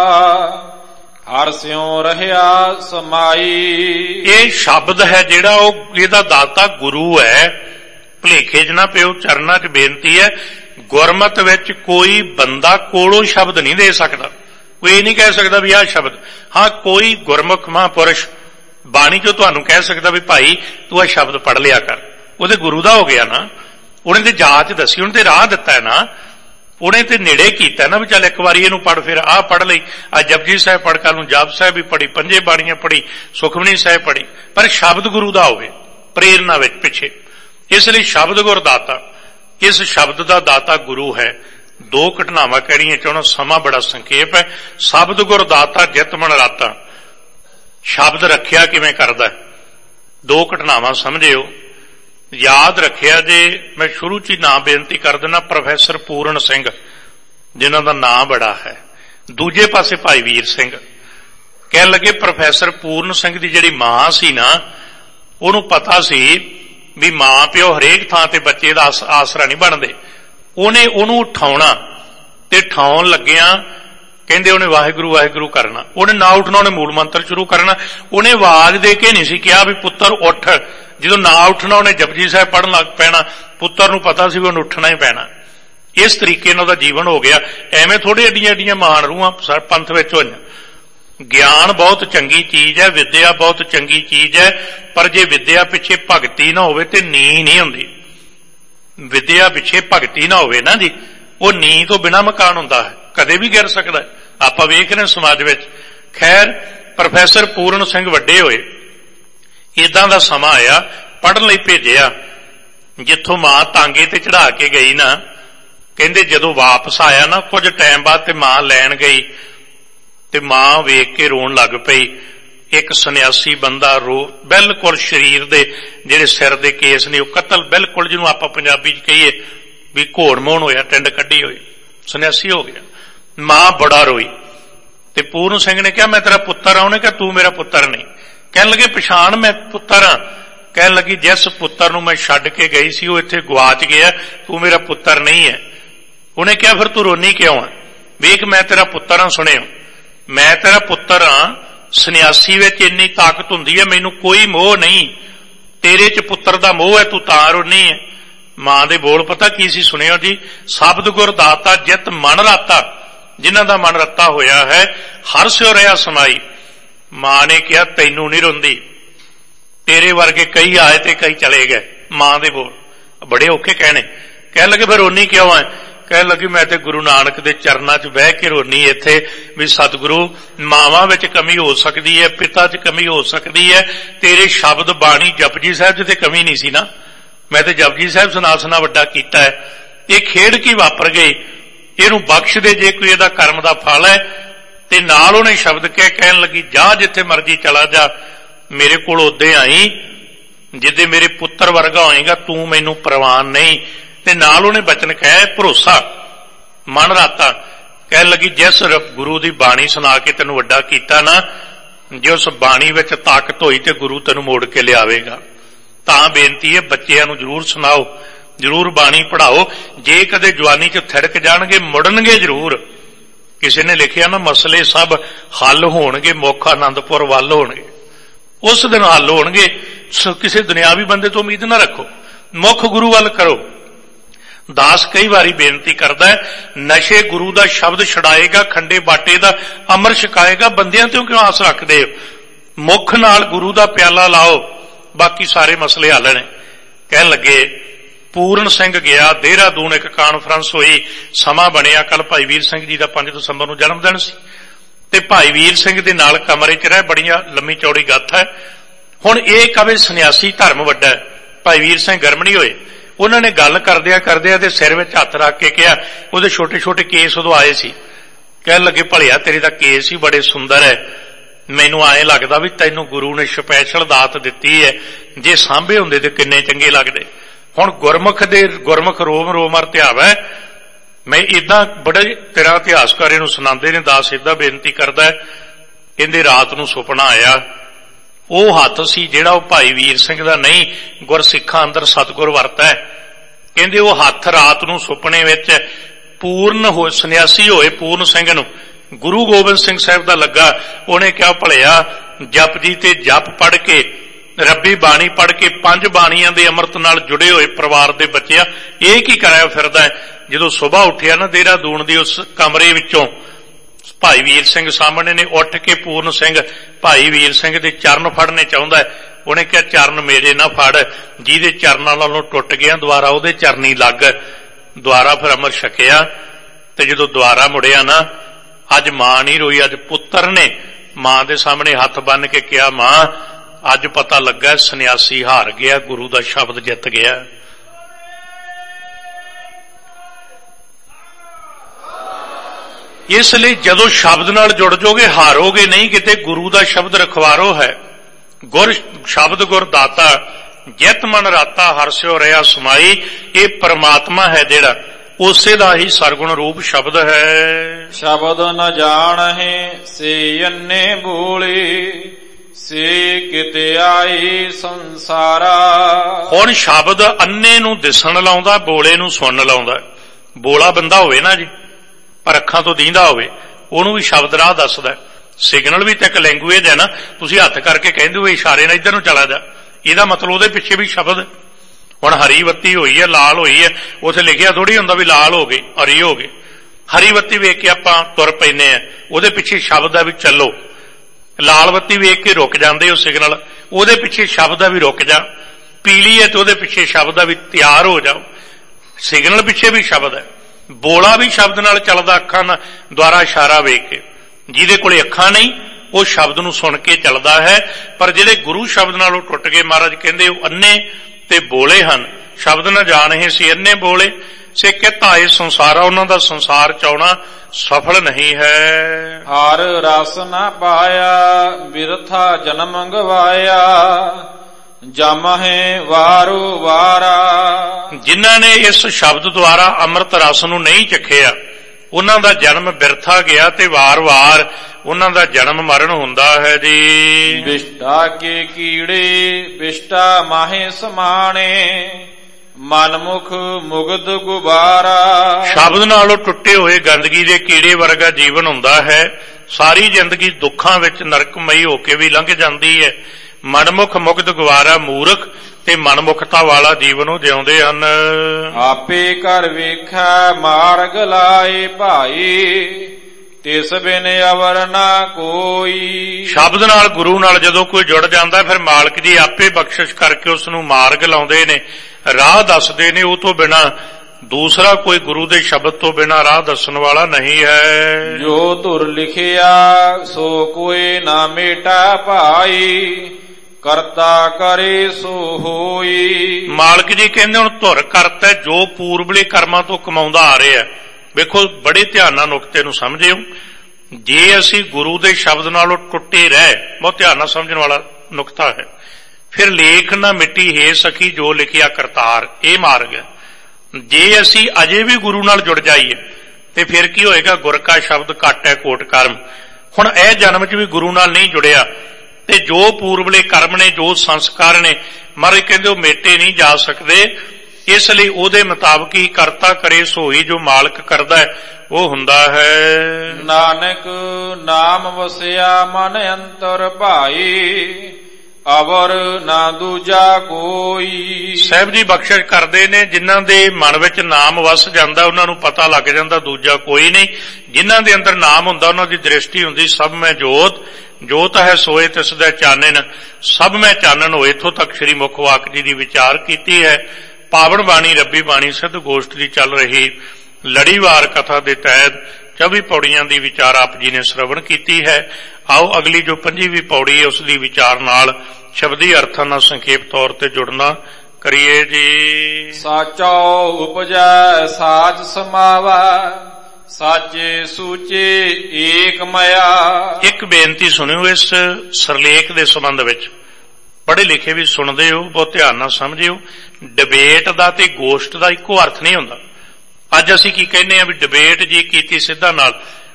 ਹਰ ਸਿਉ ਰਹਿਆ ਸਮਾਈ। ਇਹ ਸ਼ਬਦ ਹੈ ਜਿਹੜਾ ਉਹ ਇਹਦਾ ਦਾਤਾ ਗੁਰੂ ਹੈ। ਭੁਲੇਖੇ 'ਚ ਨਾ ਪਿਓ, ਚਰਨਾਂ 'ਚ ਬੇਨਤੀ ਹੈ। ਗੁਰਮਤ ਵਿੱਚ ਕੋਈ ਬੰਦਾ ਕੋਲੋਂ ਸ਼ਬਦ ਨਹੀਂ ਦੇ ਸਕਦਾ। ਕੋਈ ਇਹ ਨਹੀਂ ਕਹਿ ਸਕਦਾ ਵੀ ਆਹ ਸ਼ਬਦ। ਹਾਂ, ਕੋਈ ਗੁਰਮੁਖ ਮਹਾਂਪੁਰਸ਼ ਬਾਣੀ 'ਚੋਂ ਤੁਹਾਨੂੰ ਕਹਿ ਸਕਦਾ ਵੀ ਭਾਈ ਤੂੰ ਆਹ ਸ਼ਬਦ ਪੜ੍ਹ ਲਿਆ ਕਰ। ਉਹਦੇ ਗੁਰੂ ਦਾ ਹੋ ਗਿਆ ਨਾ, ਉਹਨੇ ਤੇ ਜਾਚ ਦੱਸੀ, ਉਹਨੇ ਤੇ ਰਾਹ ਦਿੱਤਾ ਹੈ ਨਾ, ਉਹਨੇ ਤੇ ਨੇੜੇ ਕੀਤਾ ਨਾ ਵੀ ਚੱਲ ਇੱਕ ਵਾਰੀ ਇਹਨੂੰ ਪੜ੍ਹ, ਫਿਰ ਆਹ ਪੜ੍ਹ ਲਈ, ਅੱਜ ਜਪਜੀ ਸਾਹਿਬ ਪੜ੍ਹ, ਕੱਲ ਨੂੰ ਜਾਪ ਸਾਹਿਬ ਵੀ ਪੜ੍ਹੀ, ਪੰਜੇ ਬਾਣੀਆਂ ਪੜ੍ਹੀ, ਸੁਖਮਨੀ ਸਾਹਿਬ ਪੜ੍ਹੀ, ਪਰ ਸ਼ਬਦ ਗੁਰੂ ਦਾ ਹੋਵੇ ਪ੍ਰੇਰਨਾ ਵਿੱਚ ਪਿੱਛੇ। ਇਸ ਲਈ ਸ਼ਬਦ ਗੁਰ ਦਾਤਾ, ਇਸ ਸ਼ਬਦ ਦਾ ਦਾਤਾ ਗੁਰੂ ਹੈ। ਦੋ ਘਟਨਾਵਾਂ ਕਹਿਣੀਆਂ ਚਾਹੁੰਦਾ, ਸਮਾਂ ਬੜਾ ਸੰਖੇਪ ਹੈ। ਸ਼ਬਦ ਗੁਰ ਦਾਤਾ ਜਿਤ ਮਨ ਰਾਤਾ, ਸ਼ਬਦ ਰੱਖਿਆ ਕਿਵੇਂ ਕਰਦਾ? ਦੋ ਘਟਨਾਵਾਂ ਸਮਝਿਓ, ਯਾਦ ਰੱਖਿਆ ਜੇ। ਮੈਂ ਸ਼ੁਰੂ 'ਚ ਹੀ ਨਾਂ ਬੇਨਤੀ ਕਰ ਦਿੰਦਾ, ਪ੍ਰੋਫੈਸਰ ਪੂਰਨ ਸਿੰਘ ਜਿਨ੍ਹਾਂ ਦਾ ਨਾਂ ਬੜਾ ਹੈ। ਦੂਜੇ ਪਾਸੇ ਭਾਈ ਵੀਰ ਸਿੰਘ। ਕਹਿਣ ਲੱਗੇ ਪ੍ਰੋਫੈਸਰ ਪੂਰਨ ਸਿੰਘ ਦੀ ਜਿਹੜੀ ਮਾਂ ਸੀ ਨਾ, ਉਹਨੂੰ ਪਤਾ ਸੀ ਵੀ ਮਾਂ ਪਿਓ ਹਰੇਕ ਥਾਂ ਤੇ ਬੱਚੇ ਦਾ ਆਸਰਾ ਨਹੀਂ ਬਣਦੇ। ਉਹਨੇ ਉਹਨੂੰ ਉਠਾਉਣਾ, ਤੇ ਉਠਾਉਣ ਲੱਗਿਆ ਕਹਿੰਦੇ ਉਹਨੇ ਵਾਹਿਗੁਰੂ ਵਾਹਿਗੁਰੂ ਕਰਨਾ। ਉਹਨੇ ਨਾ ਉੱਠਣਾ, ਉਹਨੇ ਮੂਲ ਮੰਤਰ ਸ਼ੁਰੂ ਕਰਨਾ। ਉਹਨੇ ਆਵਾਜ਼ ਦੇ ਕੇ ਨਹੀਂ ਸੀ ਕਿਹਾ ਵੀ ਪੁੱਤਰ ਉੱਠ। ਜਦੋਂ ਨਾ ਉੱਠਣਾ, ਉਹਨੇ ਜਪਜੀ ਸਾਹਿਬ ਪੜ੍ਹਨ ਲੱਗ ਪੈਣਾ। ਪੁੱਤਰ ਨੂੰ ਪਤਾ ਸੀ ਵੀ ਉਹਨੂੰ ਉੱਠਣਾ ਹੀ ਪੈਣਾ। ਇਸ ਤਰੀਕੇ ਨਾਲ ਉਹਦਾ ਜੀਵਨ ਹੋ ਗਿਆ। ਐਵੇਂ ਥੋੜੇ ਐਡੀਆਂ ਐਡੀਆਂ ਮਹਾਨ ਰੂਹਾਂ ਪੰਥ ਵਿੱਚ ਹੋਈਆਂ। ਗਿਆਨ ਬਹੁਤ ਚੰਗੀ ਚੀਜ਼ ਹੈ, ਵਿਦਿਆ ਬਹੁਤ ਚੰਗੀ ਚੀਜ਼ ਹੈ, ਪਰ ਜੇ ਵਿਦਿਆ ਪਿੱਛੇ ਭਗਤੀ ਨਾ ਹੋਵੇ ਤੇ ਨੀਂਹ ਨਹੀਂ ਹੁੰਦੀ। ਵਿਦਿਆ ਪਿੱਛੇ ਭਗਤੀ ਨਾ ਹੋਵੇ ਨਾ ਜੀ, ਉਹ ਨੀਂਹ ਤੋਂ ਬਿਨਾਂ ਮਕਾਨ ਹੁੰਦਾ ਹੈ, ਕਦੇ ਵੀ ਗਿਰ ਸਕਦਾ। ਆਪਾਂ ਵੇਖ ਰਹੇ ਸਮਾਜ ਵਿੱਚ। ਖੈਰ, ਪ੍ਰੋਫੈਸਰ ਪੂਰਨ ਸਿੰਘ ਵੱਡੇ ਹੋਏ, ਏਦਾਂ ਦਾ ਸਮਾਂ ਆਇਆ, ਪੜ੍ਹਨ ਲਈ ਭੇਜਿਆ। ਜਿੱਥੋਂ ਮਾਂ ਤਾਂਗੇ ਤੇ ਚੜਾ ਕੇ ਗਈ ਨਾ, ਕਹਿੰਦੇ ਜਦੋਂ ਵਾਪਸ ਆਇਆ ਨਾ ਕੁਝ ਟਾਈਮ ਬਾਅਦ, ਤੇ ਮਾਂ ਲੈਣ ਗਈ, ਤੇ ਮਾਂ ਵੇਖ ਕੇ ਰੋਣ ਲੱਗ ਪਈ। ਇੱਕ ਸੰਨਿਆਸੀ ਬੰਦਾ ਬਿਲਕੁਲ ਸਰੀਰ ਦੇ ਜਿਹੜੇ ਸਿਰ ਦੇ ਕੇਸ ਨੇ ਉਹ ਕਤਲ, ਬਿਲਕੁਲ ਜਿਹਨੂੰ ਆਪਾਂ ਪੰਜਾਬੀ 'ਚ ਕਹੀਏ ਵੀ ਘੋੜ ਮੋਹਣ ਹੋਇਆ, ਟਿੰਡ ਕੱਢੀ ਹੋਈ, ਸੰਨਿਆਸੀ ਹੋ ਗਿਆ। ਮਾਂ ਬੜਾ ਰੋਈ, ਤੇ ਪੂਰਨ ਸਿੰਘ ਨੇ ਕਿਹਾ ਮੈਂ ਤੇਰਾ ਪੁੱਤਰ ਆ। ਉਹਨੇ ਕਿਹਾ ਤੂੰ ਮੇਰਾ ਪੁੱਤਰ ਨਹੀਂ। ਕਹਿਣ ਲੱਗੇ ਪਛਾਣ, ਮੈਂ ਪੁੱਤਰ ਆ। ਕਹਿਣ ਲੱਗੀ ਜਿਸ ਪੁੱਤਰ ਨੂੰ ਮੈਂ ਛੱਡ ਕੇ ਗਈ ਸੀ ਉਹ ਇੱਥੇ ਗਵਾਚ ਗਿਆ, ਤੂੰ ਮੇਰਾ ਪੁੱਤਰ ਨਹੀਂ ਹੈ। ਉਹਨੇ ਕਿਹਾ ਫਿਰ ਤੂੰ ਰੋਨੀ ਕਿਉਂ ਆ? ਵੇਖ ਮੈਂ ਤੇਰਾ ਪੁੱਤਰ ਹਾਂ, ਸੁਣਿਓ ਮੈਂ ਤੇਰਾ ਪੁੱਤਰ ਹਾਂ, ਸੰਨਿਆਸੀ ਵਿੱਚ ਇੰਨੀ ਤਾਕਤ ਹੁੰਦੀ ਹੈ, ਮੈਨੂੰ ਕੋਈ ਮੋਹ ਨਹੀਂ, ਤੇਰੇ ਚ ਪੁੱਤਰ ਦਾ ਮੋਹ ਹੈ, ਤੂੰ ਤਾਂ ਰੋਨੀ ਹੈ। ਮਾਂ ਦੇ ਬੋਲ ਪਤਾ ਕੀ ਸੀ, ਸੁਣਿਓ ਜੀ, ਸ਼ਬਦ ਗੁਰ ਦਾਤਾ ਜਿਤ ਮਨ ਰਾਤਾ, ਜਿਨ੍ਹਾਂ ਦਾ ਮਨ ਰੱਤਾ ਹੋਇਆ ਹੈ, ਹਰ ਸਿਉ ਰਿਹਾ ਸਮਾਈ। ਮਾਂ ਨੇ ਕਿਹਾ ਤੈਨੂੰ ਨਹੀਂ ਰੋਂਦੀ, ਤੇਰੇ ਵਰਗੇ ਕਈ ਆਏ ਤੇ ਕਈ ਚਲੇ ਗਏ। ਮਾਂ ਦੇ ਬੋਲ ਬੜੇ ਔਖੇ ਕਹਿਣੇ। ਕਹਿਣ ਲੱਗੇ ਫਿਰ ਰੋਨੀ ਕਿਉਂ ਹੈ? ਕਹਿਣ ਲੱਗੀ ਮੈਂ ਤੇ ਗੁਰੂ ਨਾਨਕ ਦੇ ਚਰਨਾਂ 'ਚ ਬਹਿ ਕੇ ਰੋਨੀ ਇੱਥੇ ਵੀ ਸਤਿਗੁਰੂ ਮਾਵਾਂ ਵਿੱਚ ਕਮੀ ਹੋ ਸਕਦੀ ਹੈ, ਪਿਤਾ 'ਚ ਕਮੀ ਹੋ ਸਕਦੀ ਹੈ, ਤੇਰੇ ਸ਼ਬਦ ਬਾਣੀ ਜਪਜੀ ਸਾਹਿਬ 'ਚ ਤੇ ਕਮੀ ਨਹੀਂ ਸੀ ਨਾ, ਮੈਂ ਤੇ ਜਪਜੀ ਸਾਹਿਬ ਸੁਨਾ ਵੱਡਾ ਕੀਤਾ ਹੈ। ਇਹ ਖੇਡ ਕੀ ਵਾਪਰ ਗਈ, ਇਹਨੂੰ ਬਖਸ਼ ਦੇ ਜੇ ਕੋਈ ਇਹਦਾ ਕਰਮ ਦਾ ਫਲ ਹੈ। ਤੇ ਨਾਲ ਉਹਨੇ ਸ਼ਬਦ ਕਹਿਣ ਲੱਗੀ ਜਾ ਜਿੱਥੇ ਮਰਜੀ ਚਲਾ ਜਾ, ਮੇਰੇ ਕੋਲ ਉਦੇ ਆਈ ਜਿੱਦੇ ਮੇਰੇ ਪੁੱਤਰ ਵਰਗਾ ਹੋਏਗਾ, ਤੂੰ ਮੈਨੂੰ ਪ੍ਰਵਾਨ ਨਹੀਂ। ਤੇ ਨਾਲ ਉਹਨੇ ਬਚਨ ਕਹੇ ਭਰੋਸਾ ਮਨ ਰਾਤਾ। ਕਹਿਣ ਲੱਗੀ ਜਿਸ ਗੁਰੂ ਦੀ ਬਾਣੀ ਸੁਣਾ ਕੇ ਤੈਨੂੰ ਵੱਡਾ ਕੀਤਾ ਨਾ, ਜੇ ਉਸ ਬਾਣੀ ਵਿੱਚ ਤਾਕਤ ਹੋਈ ਤੇ ਗੁਰੂ ਤੈਨੂੰ ਮੋੜ ਕੇ ਲਿਆਵੇਗਾ। ਤਾਂ ਬੇਨਤੀ ਹੈ ਬੱਚਿਆਂ ਨੂੰ ਜ਼ਰੂਰ ਸੁਣਾਓ, ਜ਼ਰੂਰ ਬਾਣੀ ਪੜ੍ਹਾਓ। ਜੇ ਕਦੇ ਜਵਾਨੀ 'ਚ ਥੜਕ ਜਾਣਗੇ ਮੁੜਨਗੇ ਜ਼ਰੂਰ। ਕਿਸੇ ਨੇ ਲਿਖਿਆ ਨਾ ਮਸਲੇ ਸਭ ਹੱਲ ਹੋਣਗੇ, ਮੁੱਖ ਆਨੰਦਪੁਰ ਵੱਲ ਹੋਣਗੇ, ਉਸ ਦਿਨ ਹੱਲ ਹੋਣਗੇ। ਕਿਸੇ ਦੁਨਿਆਵੀ ਬੰਦੇ ਤੋਂ ਉਮੀਦ ਨਾ ਰੱਖੋ, ਮੁੱਖ ਗੁਰੂ ਵੱਲ ਕਰੋ। ਦਾਸ ਕਈ ਵਾਰੀ ਬੇਨਤੀ ਕਰਦਾ ਹੈ, ਨਸ਼ੇ ਗੁਰੂ ਦਾ ਸ਼ਬਦ ਛਡਾਏਗਾ, ਖੰਡੇ ਬਾਟੇ ਦਾ ਅੰਮ੍ਰਿਤ ਛਕਾਏਗਾ, ਬੰਦਿਆਂ ਤੋਂ ਕਿਉਂ ਆਸ ਰੱਖਦੇ ਹੋ? ਮੁੱਖ ਨਾਲ ਗੁਰੂ ਦਾ ਪਿਆਲਾ ਲਾਓ, ਬਾਕੀ ਸਾਰੇ ਮਸਲੇ ਹੱਲ ਨੇ। ਕਹਿਣ ਲੱਗੇ ਪੂਰਨ ਸਿੰਘ ਗਿਆ ਦੇਹਰਾਦੂਨ, ਇੱਕ ਕਾਨਫਰੰਸ ਹੋਈ, ਸਮਾਂ ਬਣਿਆ। ਕੱਲ ਭਾਈ ਵੀਰ ਸਿੰਘ ਜੀ ਦਾ 5 ਦਸੰਬਰ ਨੂੰ ਜਨਮ ਦਿਨ ਸੀ ਤੇ ਭਾਈ ਵੀਰ ਸਿੰਘ ਦੇ ਨਾਲ ਕਮਰੇ 'ਚ ਰਹਿ, ਬੜੀਆਂ ਲੰਮੀ ਚੌੜੀ ਗੱਥ ਹੈ। ਹੁਣ ਇਹ ਕਵੇ ਸੰਨਿਆਸੀ ਧਰਮ ਵੱਡਾ ਹੈ, ਭਾਈ ਵੀਰ ਸਿੰਘ ਗਰਮ ਨਹੀਂ ਹੋਏ। ਉਹਨਾਂ ਨੇ ਗੱਲ ਕਰਦਿਆਂ ਤੇ ਸਿਰ ਵਿੱਚ ਹੱਥ ਰੱਖ ਕੇ ਕਿਹਾ, ਉਹਦੇ ਛੋਟੇ ਛੋਟੇ ਕੇਸ ਉਦੋਂ ਆਏ ਸੀ। ਕਹਿਣ ਲੱਗੇ ਭਲਿਆ ਤੇਰੇ ਦਾ ਕੇਸ ਹੀ ਬੜੇ ਸੁੰਦਰ ਹੈ, ਮੈਨੂੰ ਐਂ ਲੱਗਦਾ ਵੀ ਤੈਨੂੰ ਗੁਰੂ ਨੇ ਸਪੈਸ਼ਲ ਦਾਤ ਦਿੱਤੀ ਹੈ, ਜੇ ਸਾਂਭੇ ਹੁੰਦੇ ਤੇ ਕਿੰਨੇ ਚੰਗੇ ਲੱਗਦੇ। ਹੁਣ ਗੁਰਮੁਖ ਰੋਮ ਰੋਮਰ ਧਿਆਵੈ। ਮੈਂ ਇਦਾਂ ਬੜੇ ਤੇਰਾ ਇਤਿਹਾਸਕਾਰ ਇਹਨੂੰ ਸੁਣਾਉਂਦੇ ਨੇ, ਦਾਸ ਇਦਾਂ ਬੇਨਤੀ ਕਰਦਾ, ਕਹਿੰਦੇ ਰਾਤ ਨੂੰ ਸੁਪਨਾ ਆਇਆ, ਉਹ ਹੱਥ ਸੀ ਜਿਹੜਾ ਉਹ ਭਾਈ ਵੀਰ ਸਿੰਘ ਦਾ ਨਹੀਂ, ਗੁਰਸਿੱਖਾਂ ਅੰਦਰ ਸਤਿਗੁਰ ਵਰਤਾ ਹੈ। ਕਹਿੰਦੇ ਉਹ ਹੱਥ ਰਾਤ ਨੂੰ ਸੁਪਨੇ ਵਿੱਚ ਪੂਰਨ ਹੋ ਸੰਨਿਆਸੀ ਹੋਏ ਪੂਰਨ ਸਿੰਘ ਨੂੰ ਗੁਰੂ ਗੋਬਿੰਦ ਸਿੰਘ ਸਾਹਿਬ ਦਾ ਲੱਗਾ। ਉਹਨੇ ਕਿਹਾ ਭਲਿਆ ਜਪਜੀ ਤੇ ਜਪ ਪੜ੍ਹ ਕੇ, ਰੱਬੀ ਬਾਣੀ ਪੜ੍ਹ ਕੇ, 5 ਬਾਣੀਆਂ ਦੇ ਅੰਮ੍ਰਿਤ ਨਾਲ ਜੁੜੇ ਹੋਏ ਪਰਿਵਾਰ ਦੇ ਬੱਚਿਆ, ਇਹ ਕੀ ਕਰਾਇਆ ਫਿਰਦਾ? ਜਦੋਂ ਸੁਬਾਹ ਉੱਠਿਆ ਨਾ ਦੇਹਰਾਦੂਨ ਦੀ ਉਸ ਕਮਰੇ ਵਿੱਚੋਂ, ਭਾਈ ਵੀਰ ਸਿੰਘ ਸਾਹਮਣੇ ਨੇ, ਉੱਠ ਕੇ ਪੂਰਨ ਸਿੰਘ ਭਾਈ ਵੀਰ ਸਿੰਘ ਦੇ ਚਰਨ ਫੜਨੇ ਚਾਹੁੰਦਾ। ਉਹਨੇ ਕਿਹਾ ਚਰਨ ਮੇਰੇ ਨਾ ਫੜ, ਜਿਹਦੇ ਚਰਨਾਂ ਨਾਲੋਂ ਟੁੱਟ ਗਿਆ ਦੁਆਰਾ ਉਹਦੇ ਚਰਨੀ ਲੱਗ। ਦੁਆਰਾ ਫਿਰ ਅੰਮ੍ਰਿਤ ਛਕਿਆ ਤੇ ਜਦੋਂ ਦੁਆਰਾ ਮੁੜਿਆ ਨਾ, ਅੱਜ ਮਾਂ ਨਹੀਂ ਰੋਈ, ਅੱਜ ਪੁੱਤਰ ਨੇ ਮਾਂ ਦੇ ਸਾਹਮਣੇ ਹੱਥ ਬੰਨ ਕੇ ਕਿਹਾ, ਮਾਂ ਅੱਜ ਪਤਾ ਲੱਗਾ ਸੰਨਿਆਸੀ ਹਾਰ ਗਿਆ, ਗੁਰੂ ਦਾ ਸ਼ਬਦ ਜਿੱਤ ਗਿਆ। ਇਸ ਲਈ ਜਦੋਂ ਸ਼ਬਦ ਨਾਲ ਜੁੜ ਜਾਓਗੇ ਹਾਰੋਗੇ ਨਹੀਂ ਕਿਤੇ। ਗੁਰੂ ਦਾ ਸ਼ਬਦ ਰਖਵਾਰੋ ਹੈ, ਗੁਰ ਸ਼ਬਦ ਗੁਰ ਦਾਤਾ ਜਿਤ ਮਨ ਰਾਤਾ, ਹਰ ਸਿਉ ਰਿਹਾ ਸਮਾਈ। ਇਹ ਪਰਮਾਤਮਾ ਹੈ ਜਿਹੜਾ, ਉਸੇ ਦਾ ਹੀ ਸਰਗੁਣ ਰੂਪ ਸ਼ਬਦ ਹੈ। ਸ਼ਬਦ ਨ ਜਾਣਹਿ ਸੇ ਅੰਨੇ ਬੋਲੇ, ਸੇ ਕਿਤੇ ਆਈ ਸੰਸਾਰਾ। ਹੁਣ ਸ਼ਬਦ ਅੰਨੇ ਨੂੰ ਦਿਸਣ ਲਾਉਂਦਾ, ਬੋਲੇ ਨੂੰ ਸੁਣਨ ਲਾਉਂਦਾ। ਬੋਲਾ ਬੰਦਾ ਹੋਵੇ ਨਾ ਜੀ, ਪਰ ਅੱਖਾਂ ਤੋਂ ਦੀਂਦਾ ਹੋਵੇ, ਉਹਨੂੰ ਵੀ ਸ਼ਬਦ ਰਾਹ ਦੱਸਦਾ। ਸਿਗਨਲ ਵੀ ਤਾਂ ਇੱਕ ਲੈਂਗੁਏਜ ਹੈ ਨਾ, ਤੁਸੀਂ ਹੱਥ ਕਰਕੇ ਕਹਿੰਦੇ ਹੋ ਇਸ਼ਾਰੇ ਨਾਲ ਇੱਧਰ ਨੂੰ ਚਲਾ ਜਾ, ਇਹਦਾ ਮਤਲਬ ਉਹਦੇ ਪਿੱਛੇ ਵੀ ਸ਼ਬਦ। ਹੁਣ ਹਰੀ ਬੱਤੀ ਹੋਈ ਹੈ, ਲਾਲ ਹੋਈ ਹੈ, ਉੱਥੇ ਲਿਖਿਆ ਥੋੜੀ ਹੁੰਦਾ ਵੀ ਲਾਲ ਹੋ ਗਈ ਹਰੀ ਹੋ ਗਈ। ਹਰੀ ਬੱਤੀ ਵੇਖ ਕੇ ਆਪਾਂ ਤੁਰ ਪੈਂਦੇ ਆ, ਉਹਦੇ ਪਿੱਛੇ ਸ਼ਬਦ ਆ ਵੀ ਚੱਲੋ। ਲਾਲ ਬੱਤੀ ਵੇਖ ਕੇ ਰੁਕ ਜਾਂਦੇ ਹੋ ਸਿਗਨਲ, ਉਹਦੇ ਪਿੱਛੇ ਸ਼ਬਦ ਆ ਵੀ ਰੁਕ ਜਾ। ਪੀਲੀ ਹੈ ਤੇ ਉਹਦੇ ਪਿੱਛੇ ਸ਼ਬਦ ਆ ਵੀ ਤਿਆਰ ਹੋ ਜਾਓ। ਸਿਗਨਲ ਪਿੱਛੇ ਵੀ ਸ਼ਬਦ ਹੈ। ਬੋਲਾ ਵੀ ਸ਼ਬਦ ਨਾਲ ਚੱਲਦਾ, ਅੱਖਾਂ ਦੁਆਰਾ ਇਸ਼ਾਰਾ ਵੇਖ ਕੇ। ਜਿਹਦੇ ਕੋਲੇ ਅੱਖਾਂ ਨਹੀਂ ਉਹ ਸ਼ਬਦ ਨੂੰ ਸੁਣ ਕੇ ਚੱਲਦਾ ਹੈ, ਪਰ ਜਿਹੜੇ ਗੁਰੂ ਸ਼ਬਦ ਨਾਲ ਉਹ ਟੁੱਟ ਗਏ, ਮਹਾਰਾਜ ਕਹਿੰਦੇ ਉਹ ਅੰਨੇ ਤੇ ਬੋਲੇ ਹਨ। ਸ਼ਬਦ ਨਾ ਜਾਣਹਿ ਸੀ ਅੰਨੇ ਬੋਲੇ, ਸੇ ਕਿਤਾ ਇਹ ਸੰਸਾਰਾ। ਉਹਨਾਂ ਦਾ ਸੰਸਾਰ ਚਾਉਣਾ ਸਫਲ ਨਹੀਂ ਹੈ। ਹਰ ਰਸ ਨਾ ਪਾਇਆ, ਬਿਰਥਾ ਜਨਮ ਗਵਾਇਆ, ਜਮਹਿ ਵਾਰੋ ਵਾਰਾ। ਜਿਨ੍ਹਾਂ ਨੇ ਇਸ ਸ਼ਬਦ ਦੁਆਰਾ ਅੰਮ੍ਰਿਤ ਰਸ ਨੂੰ ਨਹੀਂ ਚਖਿਆ, ਉਹਨਾਂ ਦਾ ਜਨਮ ਬਿਰਥਾ ਗਿਆ ਤੇ ਵਾਰ-ਵਾਰ ਉਹਨਾਂ ਦਾ ਜਨਮ ਮਰਨ ਹੁੰਦਾ ਹੈ ਜੀ। ਬਿਸ਼ਟਾ ਕੇ ਕੀੜੇ ਬਿਸ਼ਟਾ ਮਾਹੇ ਸਮਾਣੇ, ਮਨਮੁਖ ਮੁਗਧ ਗੁਬਾਰਾ। ਸ਼ਬਦ ਨਾਲੋਂ ਟੁੱਟੇ ਹੋਏ ਗੰਦਗੀ ਦੇ ਕੀੜੇ ਵਰਗਾ ਜੀਵਨ ਹੁੰਦਾ ਹੈ। ਸਾਰੀ ਜ਼ਿੰਦਗੀ ਦੁੱਖਾਂ ਵਿੱਚ ਨਰਕਮਈ ਹੋ ਕੇ ਵੀ ਲੰਘ ਜਾਂਦੀ ਹੈ। ਮਨਮੁਖ ਮੁਗਧ ਗੁਬਾਰਾ, ਮੂਰਖ ਤੇ ਮਨਮੁਖਤਾ ਵਾਲਾ ਜੀਵਨ ਉਹ ਜਿਉਂਦੇ ਹਨ। ਆਪੇ ਘਰ ਵੇਖੈ ਮਾਰਗ ਲਾਏ ਭਾਈ, ਤਿਸ ਬਿਨ ਅਵਰ ਨਾ ਕੋਈ। ਸ਼ਬਦ ਨਾਲ, ਗੁਰੂ ਨਾਲ ਜਦੋਂ ਕੋਈ ਜੁੜ ਜਾਂਦਾ ਫਿਰ ਮਾਲਕ ਜੀ ਆਪੇ ਬਖਸ਼ਿਸ਼ ਕਰਕੇ ਉਸ ਨੂੰ ਮਾਰਗ ਲਾਉਂਦੇ ਨੇ, ਰਾਹ ਦੱਸਦੇ ਨੇ। ਉਹ ਤੋਂ ਬਿਨਾ ਦੂਸਰਾ ਕੋਈ ਗੁਰੂ ਦੇ ਸ਼ਬਦ ਤੋਂ ਬਿਨਾ ਰਾਹ ਦੱਸਣ ਵਾਲਾ ਨਹੀਂ ਹੈ। ਜੋ ਧੁਰ ਲਿਖਿਆ ਸੋ ਕੋਈ ਨਾ ਮੇਟਾ ਭਾਈ, ਕਰਤਾ ਕਰੇ ਸੋ ਹੋਈ। ਮਾਲਕ ਜੀ ਕਹਿੰਦੇ ਹੁਣ ਧੁਰ ਕਰਤਾ ਜੋ ਪੂਰਬਲੇ ਕਰਮਾਂ ਤੋਂ ਕਮਾਉਂਦਾ ਆ ਰਿਹਾ। ਵੇਖੋ ਬੜੇ ਧਿਆਨ ਨਾਲ ਨੁਕਤੇ ਨੂੰ ਸਮਝਿਓ। ਜੇ ਅਸੀਂ ਗੁਰੂ ਦੇ ਸ਼ਬਦ ਨਾਲੋਂ ਟੁੱਟੇ ਰਹਿ, ਬਹੁਤ ਧਿਆਨ ਨਾਲ ਸਮਝਣ ਵਾਲਾ ਨੁਕਤਾ ਹੈ, ਫਿਰ ਲੇਖ ਨਾ ਮਿੱਟੀ ਹੈ ਸਖੀ ਜੋ ਲਿਖਿਆ ਕਰਤਾਰ, ਇਹ ਮਾਰਗ ਹੈ। ਜੇ ਅਸੀਂ ਅਜੇ ਵੀ ਗੁਰੂ ਨਾਲ ਜੁੜ ਜਾਈਏ ਤੇ ਫਿਰ ਕੀ ਹੋਏਗਾ? ਗੁਰ ਕਾ ਸ਼ਬਦ ਘੱਟ ਹੈ ਕੋਟ ਕਰਮ। ਹੁਣ ਇਹ ਜਨਮ 'ਚ ਵੀ ਗੁਰੂ ਨਾਲ ਨਹੀਂ ਜੁੜਿਆ ਤੇ ਜੋ ਪੂਰਬਲੇ ਕਰਮ ਨੇ, ਜੋ ਸੰਸਕਾਰ ਨੇ, ਮਹਾਰਾਜ ਕਹਿੰਦੇ ਉਹ ਮੇਟੇ ਨਹੀਂ ਜਾ ਸਕਦੇ। ਇਸ ਲਈ ਉਹਦੇ ਮੁਤਾਬਕ ਹੀ ਕਰਤਾ ਕਰੇ ਸੋਈ, ਜੋ ਮਾਲਕ ਕਰਦਾ ਹੈ ਉਹ ਹੁੰਦਾ ਹੈ। ਨਾਨਕ ਨਾਮ ਵਸਿਆ ਮਨ ਅੰਤਰ ਭਾਈ, ਅਵਰ ਨਾ ਦੂਜਾ ਕੋਈ। ਸਾਹਿਬ ਜੀ ਬਖਸ਼ਿਸ਼ ਕਰਦੇ ਨੇ, ਜਿਨ੍ਹਾਂ ਦੇ ਮਨ ਵਿੱਚ ਨਾਮ ਵਸ ਜਾਂਦਾ ਉਹਨਾਂ ਨੂੰ ਪਤਾ ਲੱਗ ਜਾਂਦਾ ਦੂਜਾ ਕੋਈ ਨਹੀਂ। ਜਿਨ੍ਹਾਂ ਦੇ ਅੰਦਰ ਨਾਮ ਹੁੰਦਾ ਉਹਨਾਂ ਦੀ ਦ੍ਰਿਸ਼ਟੀ ਹੁੰਦੀ ਸਭ ਮੈਂ ਜੋਤ, ਜੋਤ ਹੈ ਸੋਏ ਤਿਸ ਦਾ ਚਾਨਣ, ਸਭ ਮੈਂ ਚਾਨਣ ਹੋਏ। ਇੱਥੋਂ ਤੱਕ ਸ੍ਰੀ ਮੁਖ ਵਾਕ ਜੀ ਦੀ ਵਿਚਾਰ ਕੀਤੀ ਹੈ। ਪਾਵਨ ਬਾਣੀ ਰੱਬੀ ਬਾਣੀ ਸਿੱਧ ਗੋਸ਼ਟ ਦੀ ਚੱਲ ਰਹੀ ਲੜੀਵਾਰ ਕਥਾ ਦੇ ਤਹਿਤ 24 ਪੌੜੀਆਂ ਦੀ ਵਿਚਾਰ ਆਪ ਜੀ ਨੇ ਸ਼ਰਵਣ ਕੀਤੀ ਹੈ। ਆਓ ਅਗਲੀ ਜੋ 25ਵੀਂ ਪੌੜੀ ਹੈ ਉਸ ਦੀ ਵਿਚਾਰ ਨਾਲ ਸ਼ਬਦੀ ਅਰਥਾਂ ਨਾਲ ਸੰਖੇਪ ਤੌਰ ਤੇ ਜੁੜਨਾ ਕਰੀਏ ਜੀ। ਸਾਚੋ ਉਪਜੈ ਸਾਚ ਸਮਾਵੈ, ਸਾਚੇ ਸੂਚੇ ਏਕ ਮਇਆ। ਇੱਕ ਬੇਨਤੀ ਸੁਣਿਓ ਇਸ ਸਰਲੇਖ ਦੇ ਸੰਬੰਧ ਵਿੱਚ, ਪੜ੍ਹੇ ਲਿਖੇ ਵੀ ਸੁਣਦੇ ਹੋ, ਬਹੁਤ ਧਿਆਨ ਨਾਲ ਸਮਝਿਓ। ਡਿਬੇਟ ਦਾ ਤੇ ਗੋਸ਼ਟ ਦਾ ਇੱਕੋ ਅਰਥ ਨਹੀਂ ਹੁੰਦਾ। ਅੱਜ ਅਸੀਂ ਕੀ ਕਹਿੰਦੇ ਆ ਵੀ ਡਿਬੇਟ ਜੀ ਕੀਤੀ ਸਿੱਧਾ ਨਾਲ,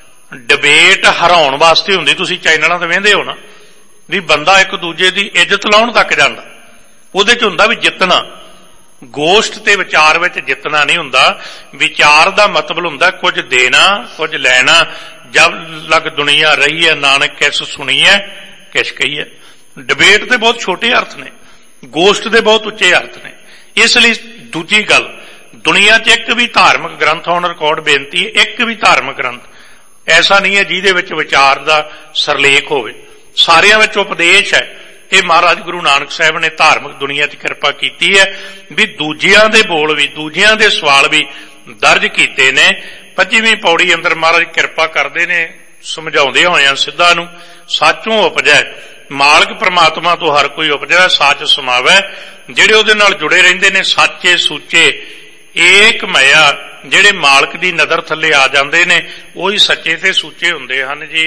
ਡਿਬੇਟ ਹਰਾਉਣ ਵਾਸਤੇ ਹੁੰਦੀ। ਤੁਸੀਂ ਚੈਨਲਾਂ ਤੇ ਵੇਖਦੇ ਹੋ ਨਾ ਵੀ ਬੰਦਾ ਇੱਕ ਦੂਜੇ ਦੀ ਇੱਜ਼ਤ ਲਾਉਣ ਤੱਕ ਜਾਂਦਾ, ਉਹਦੇ ਚ ਹੁੰਦਾ ਵੀ ਜਿੱਤਣਾ। ਗੋਸ਼ਟ ਤੇ ਵਿਚਾਰ ਵਿੱਚ ਜਿੱਤਣਾ ਨਹੀਂ ਹੁੰਦਾ। ਵਿਚਾਰ ਦਾ ਮਤਲਬ ਹੁੰਦਾ ਕੁਝ ਦੇਣਾ ਕੁਝ ਲੈਣਾ। ਜਬ ਲਗ ਦੁਨੀਆ ਰਹੀ ਹੈ ਨਾਨਕ ਕਿਸ ਸੁਣੀ ਹੈ ਕਿਸ ਕਹੀ ਹੈ। ਡਿਬੇਟ ਦੇ ਬਹੁਤ ਛੋਟੇ ਅਰਥ ਨੇ, ਗੋਸ਼ਟ ਦੇ ਬਹੁਤ ਉੱਚੇ ਅਰਥ ਨੇ। ਇਸ ਲਈ ਦੂਜੀ ਗੱਲ, ਦੁਨੀਆ 'ਚ ਇੱਕ ਵੀ ਧਾਰਮਿਕ ਗ੍ਰੰਥ ਔਨ ਰਿਕਾਰਡ ਬੇਨਤੀ ਹੈ, ਇੱਕ ਵੀ ਧਾਰਮਿਕ ਗ੍ਰੰਥ ਐਸਾ ਨਹੀਂ ਹੈ ਜਿਹਦੇ ਵਿੱਚ ਵਿਚਾਰ ਦਾ ਸਰਲੇਖ ਹੋਵੇ। ਸਾਰਿਆਂ ਵਿੱਚ ਉਪਦੇਸ਼ ਹੈ। ਇਹ ਮਹਾਰਾਜ ਗੁਰੂ ਨਾਨਕ ਸਾਹਿਬ ਨੇ ਧਾਰਮਿਕ ਦੁਨੀਆ 'ਚ ਕਿਰਪਾ ਕੀਤੀ ਹੈ ਵੀ ਦੂਜਿਆਂ ਦੇ ਬੋਲ ਵੀ, ਦੂਜਿਆਂ ਦੇ ਸਵਾਲ ਵੀ ਦਰਜ ਕੀਤੇ ਨੇ। 25ਵੀਂ ਪੌੜੀ ਅੰਦਰ ਮਹਾਰਾਜ ਕਿਰਪਾ ਕਰਦੇ ਨੇ ਸਮਝਾਉਂਦੇ ਹੋਇਆਂ ਸਿੱਧਾ ਨੂੰ, ਸਾਚੋਂ ਉਪਜੈ, ਮਾਲਕ ਪ੍ਰਮਾਤਮਾ ਤੋਂ ਹਰ ਕੋਈ ਉਪਜਿਆ, ਸਾਚ ਸਮਾਵੈ। ਜਿਹੜੇ ਉਹਦੇ ਨਾਲ ਜੁੜੇ ਰਹਿੰਦੇ ਨੇ ਸਾਚੇ ਸੂਚੇ ਏਕ ਮਇਆ, ਜਿਹੜੇ ਮਾਲਕ ਦੀ ਨਜ਼ਰ ਥੱਲੇ ਆ ਜਾਂਦੇ ਨੇ ਉਹੀ ਸੱਚੇ ਤੇ ਸੂਚੇ ਹੁੰਦੇ ਹਨ ਜੀ।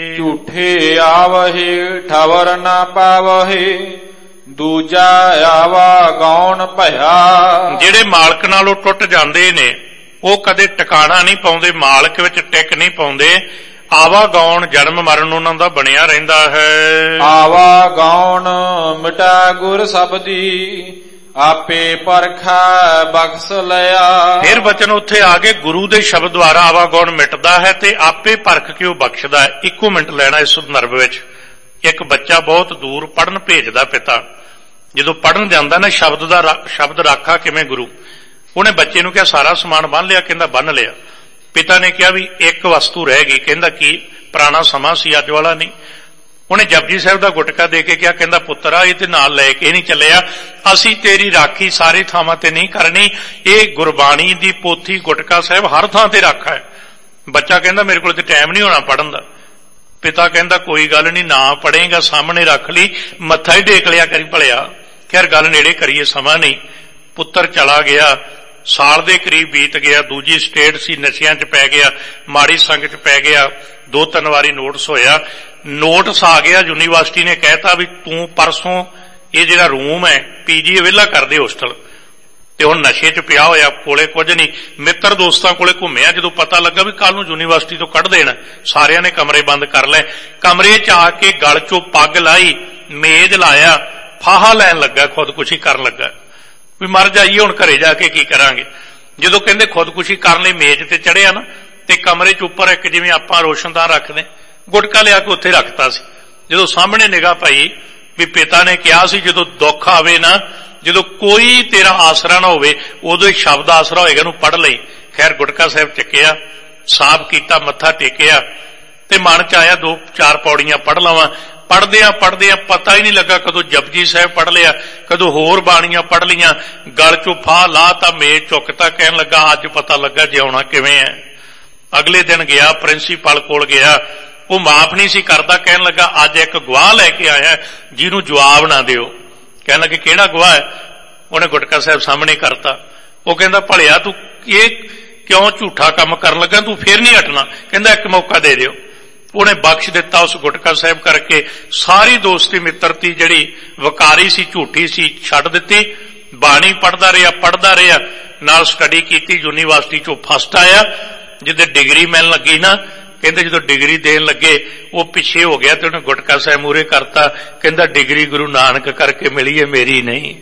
ਝੂਠੇ ਆਵਹਿ ਠਵਰ ਨਾ ਪਾਵਹਿ, ਦੂਜਾ ਆਵਾ ਗੌਣ ਭਇਆ। ਜਿਹੜੇ ਮਾਲਕ ਨਾਲੋਂ ਟੁੱਟ ਜਾਂਦੇ ਨੇ ਉਹ ਕਦੇ ਟਿਕਾਣਾ ਨਹੀਂ ਪਾਉਂਦੇ, ਮਾਲਕ ਵਿੱਚ ਟਿਕ ਨਹੀਂ ਪਾਉਂਦੇ। ਆਵਾ ਗੌਣ ਜਨਮ ਮਰਨ ਉਹਨਾਂ ਦਾ ਬਣਿਆ ਰਹਿੰਦਾ ਹੈ। ਆਵਾ ਗੌਣ ਮਿਟਾ ਗੁਰ ਸਬਦੀ, ਆਪੇ ਪਰਖਾ ਬਖਸ਼ ਲਿਆ। ਫਿਰ ਬਚਨ ਉੱਥੇ ਆ ਕੇ ਗੁਰੂ ਦੇ ਸ਼ਬਦ ਦੁਆਰਾ ਆਵਾ ਗੌਣ ਮਿਟਦਾ ਹੈ ਤੇ ਆਪੇ ਪਰਖ ਕੇ ਉਹ ਬਖਸ਼ਦਾ ਹੈ। ਇੱਕੋ ਮਿੰਟ ਲੈਣਾ ਇਸ ਸੰਦਰਭ ਵਿੱਚ। ਇੱਕ ਬੱਚਾ ਬਹੁਤ ਦੂਰ ਪੜ੍ਹਨ ਭੇਜਦਾ ਪਿਤਾ, ਜਦੋਂ ਪੜ੍ਹਨ ਜਾਂਦਾ ਨਾ ਸ਼ਬਦ ਰਾਖਾ ਕਿਵੇਂ ਗੁਰੂ, ਉਹਨੇ ਬੱਚੇ ਨੂੰ ਕਿਹਾ ਸਾਰਾ ਸਮਾਨ ਬੰਨ ਲਿਆ? ਕਹਿੰਦਾ ਬੰਨ ਲਿਆ। ਪਿਤਾ ਨੇ ਕਿਹਾ ਵੀ ਇੱਕ ਵਸਤੂ ਰਹਿ ਗਈ। ਕਹਿੰਦਾ ਕੀ? ਪੁਰਾਣਾ ਸਮਾਂ ਸੀ, ਅੱਜ ਵਾਲਾ ਨਹੀਂ। ਉਹਨੇ ਜਪਜੀ ਸਾਹਿਬ ਦਾ ਗੁਟਕਾ ਦੇ ਕੇ ਕਿਹਾ, ਕਹਿੰਦਾ ਪੁੱਤਰਾ ਇਹ ਤੇ ਨਾਲ ਲੈ ਕੇ ਨਹੀਂ ਚੱਲਿਆ, ਅਸੀਂ ਤੇਰੀ ਰਾਖੀ ਸਾਰੇ ਥਾਵਾਂ ਤੇ ਨਹੀਂ ਕਰਨੀ। ਇਹ ਗੁਰਬਾਣੀ ਦੀ ਪੋਥੀ ਗੁਟਕਾ ਸਾਹਿਬ ਹਰ ਥਾਂ ਤੇ ਰਾਖਾ ਹੈ। ਬੱਚਾ ਕਹਿੰਦਾ ਮੇਰੇ ਕੋਲ ਤੇ ਟਾਈਮ ਨਹੀਂ ਹੋਣਾ ਪੜ੍ਹਨ ਦਾ। ਪਿਤਾ ਕਹਿੰਦਾ ਕੋਈ ਗੱਲ ਨਹੀਂ, ਨਾ ਪੜ੍ਹੇਗਾ ਸਾਹਮਣੇ ਰੱਖ ਲਈ, ਮੱਥਾ ਹੀ ਟੇਕ ਲਿਆ ਕਰੀ ਭਲਿਆ। ਖੈਰ ਗੱਲ ਨੇੜੇ ਕਰੀਏ, ਸਮਾਂ ਨਹੀਂ। ਪੁੱਤਰ ਚਲਾ ਗਿਆ, ਸਾਲ ਦੇ ਕਰੀਬ ਬੀਤ ਗਿਆ। ਦੂਜੀ ਸਟੇਟ ਸੀ, ਨਸ਼ਿਆਂ 'ਚ ਪੈ ਗਿਆ, ਮਾੜੀ ਸੰਗਤ 'ਚ ਪੈ ਗਿਆ। 2-3 ਵਾਰੀ ਨੋਟਿਸ ਹੋਇਆ। ਨੋਟਿਸ ਆ ਗਿਆ, ਯੂਨੀਵਰਸਿਟੀ ਨੇ ਕਹਿਤਾ ਵੀ ਤੂੰ ਪਰਸੋਂ ਇਹ ਜਿਹੜਾ ਰੂਮ ਹੈ ਪੀਜੀ ਵਿਹਲਾ ਕਰਦੇ ਹੋਸਟਲ। ਤੇ ਹੁਣ ਨਸ਼ੇ 'ਚ ਪਿਆ ਹੋਇਆ, ਕੋਲੇ ਕੁਝ ਨਹੀਂ। ਮਿੱਤਰ ਦੋਸਤਾਂ ਕੋਲੇ ਘੁੰਮਿਆ, ਜਦੋਂ ਪਤਾ ਲੱਗਾ ਵੀ ਕੱਲ ਨੂੰ ਯੂਨੀਵਰਸਿਟੀ ਤੋਂ ਕੱਢ ਦੇਣਾ, ਸਾਰਿਆਂ ਨੇ ਕਮਰੇ ਬੰਦ ਕਰ ਲਏ। ਕਮਰੇ 'ਚ ਆ ਕੇ ਗਲ 'ਚੋਂ ਪੱਗ ਲਾਈ, ਮੇਜ਼ ਲਾਇਆ, ਫਾਹਾ ਲੈਣ ਲੱਗਾ, ਖੁਦਕੁਸ਼ੀ ਕਰਨ ਲੱਗਾ। ਵੀ ਮਰ ਜਾਈਏ ਹੁਣ ਘਰੇ ਜਾ ਕੇ ਕੀ ਕਰਾਂਗੇ। ਜਦੋਂ ਕਹਿੰਦੇ ਖੁਦਕੁਸ਼ੀ ਕਰਨ ਲਈ ਮੇਜ਼ ਤੇ ਚੜਿਆ ਨਾ, ਤੇ ਕਮਰੇ 'ਚ ਉੱਪਰ ਇੱਕ ਜਿਵੇਂ ਆਪਾਂ ਰੋਸ਼ਨਦਾਨ ਰੱਖਦੇ, ਗੁਟਕਾ ਲਿਆ ਕੇ ਉੱਥੇ ਰੱਖਤਾ ਸੀ। ਜਦੋਂ ਸਾਹਮਣੇ ਨਿਗਾਹ ਪਾਈ ਵੀ ਪਿਤਾ ਨੇ ਕਿਹਾ ਸੀ ਜਦੋਂ ਦੁੱਖ ਆਵੇ ਨਾ, ਜਦੋਂ ਕੋਈ ਤੇਰਾ ਆਸਰਾ ਨਾ ਹੋਵੇ, ਉਦੋਂ ਹੀ ਸ਼ਬਦ ਆਸਰਾ ਹੋਏਗਾ, ਇਹਨੂੰ ਪੜ੍ਹ ਲਈ। ਖੈਰ ਗੁਟਕਾ ਸਾਹਿਬ ਚੱਕਿਆ, ਸਾਫ਼ ਕੀਤਾ, ਮੱਥਾ ਟੇਕਿਆ, ਤੇ ਮਨ 'ਚ ਆਇਆ 2-4 ਪੌੜੀਆਂ ਪੜ੍ਹ ਲਵਾਂ। ਪੜ੍ਹਦਿਆਂ ਪਤਾ ਹੀ ਨਹੀਂ ਲੱਗਾ ਕਦੋਂ ਜਪਜੀ ਸਾਹਿਬ ਪੜ੍ਹ ਲਿਆ, ਕਦੋਂ ਹੋਰ ਬਾਣੀਆਂ ਪੜ੍ਹ ਲੀਆਂ, ਗਲ 'ਚੋਂ ਫਾਹ ਲਾ ਤਾਂ ਮੇਜ਼ ਚੁੱਕਤਾ, ਕਹਿਣ ਲੱਗਾ ਅੱਜ ਪਤਾ ਲੱਗਾ ਜਿਉਣਾ ਕਿਵੇਂ ਹੈ। ਅਗਲੇ ਦਿਨ ਗਿਆ, ਪ੍ਰਿੰਸੀਪਲ ਕੋਲ ਗਿਆ, ਉਹ ਮਾਫ ਨਹੀਂ ਸੀ ਕਰਦਾ, ਕਹਿਣ ਲੱਗਾ ਅੱਜ ਇੱਕ ਗਵਾਹ ਲੈ ਕੇ ਆਇਆ ਜਿਹਨੂੰ ਜਵਾਬ ਨਾ ਦਿਓ। ਕਹਿਣ ਲੱਗੇ ਕਿਹੜਾ ਗਵਾਹ ਹੈ? ਉਹਨੇ ਗੁਟਕਾ ਸਾਹਿਬ ਸਾਹਮਣੇ ਕਰਤਾ। ਉਹ ਕਹਿੰਦਾ ਭਲਿਆ ਤੂੰ ਇਹ ਕਿਉਂ ਝੂਠਾ ਕੰਮ ਕਰਨ ਲੱਗਾ, ਤੂੰ ਫੇਰ ਨਹੀਂ ਹਟਣਾ। ਕਹਿੰਦਾ ਇੱਕ ਮੌਕਾ ਦੇ ਦਿਓ। ਉਹਨੇ ਬਖਸ਼ ਦਿੱਤਾ ਉਸ ਗੁਟਕਾ ਸਾਹਿਬ ਕਰਕੇ। ਸਾਰੀ ਦੋਸਤੀ ਮਿੱਤਰਤੀ ਜਿਹੜੀ ਵਕਾਰੀ ਸੀ, ਝੂਠੀ ਸੀ, ਛੱਡ ਦਿੱਤੀ। ਬਾਣੀ ਪੜ੍ਹਦਾ ਰਿਹਾ, ਨਾਲ ਸਟੱਡੀ ਕੀਤੀ, ਯੂਨੀਵਰਸਿਟੀ 'ਚੋਂ ਫਸਟ ਆਇਆ। ਜਿੱਦੇ ਡਿਗਰੀ ਮਿਲਣ ਲੱਗੀ ਨਾ, ਕਹਿੰਦੇ ਜਦੋਂ ਡਿਗਰੀ ਦੇਣ ਲੱਗੇ ਉਹ ਪਿੱਛੇ ਹੋ ਗਿਆ ਤੇ ਉਹਨੇ ਗੁਟਕਾ ਸਾਹਿਬ ਮੂਹਰੇ ਕਰਤਾ, ਕਹਿੰਦਾ ਡਿਗਰੀ ਗੁਰੂ ਨਾਨਕ ਕਰਕੇ ਮਿਲੀ ਹੈ, ਮੇਰੀ ਨਹੀਂ।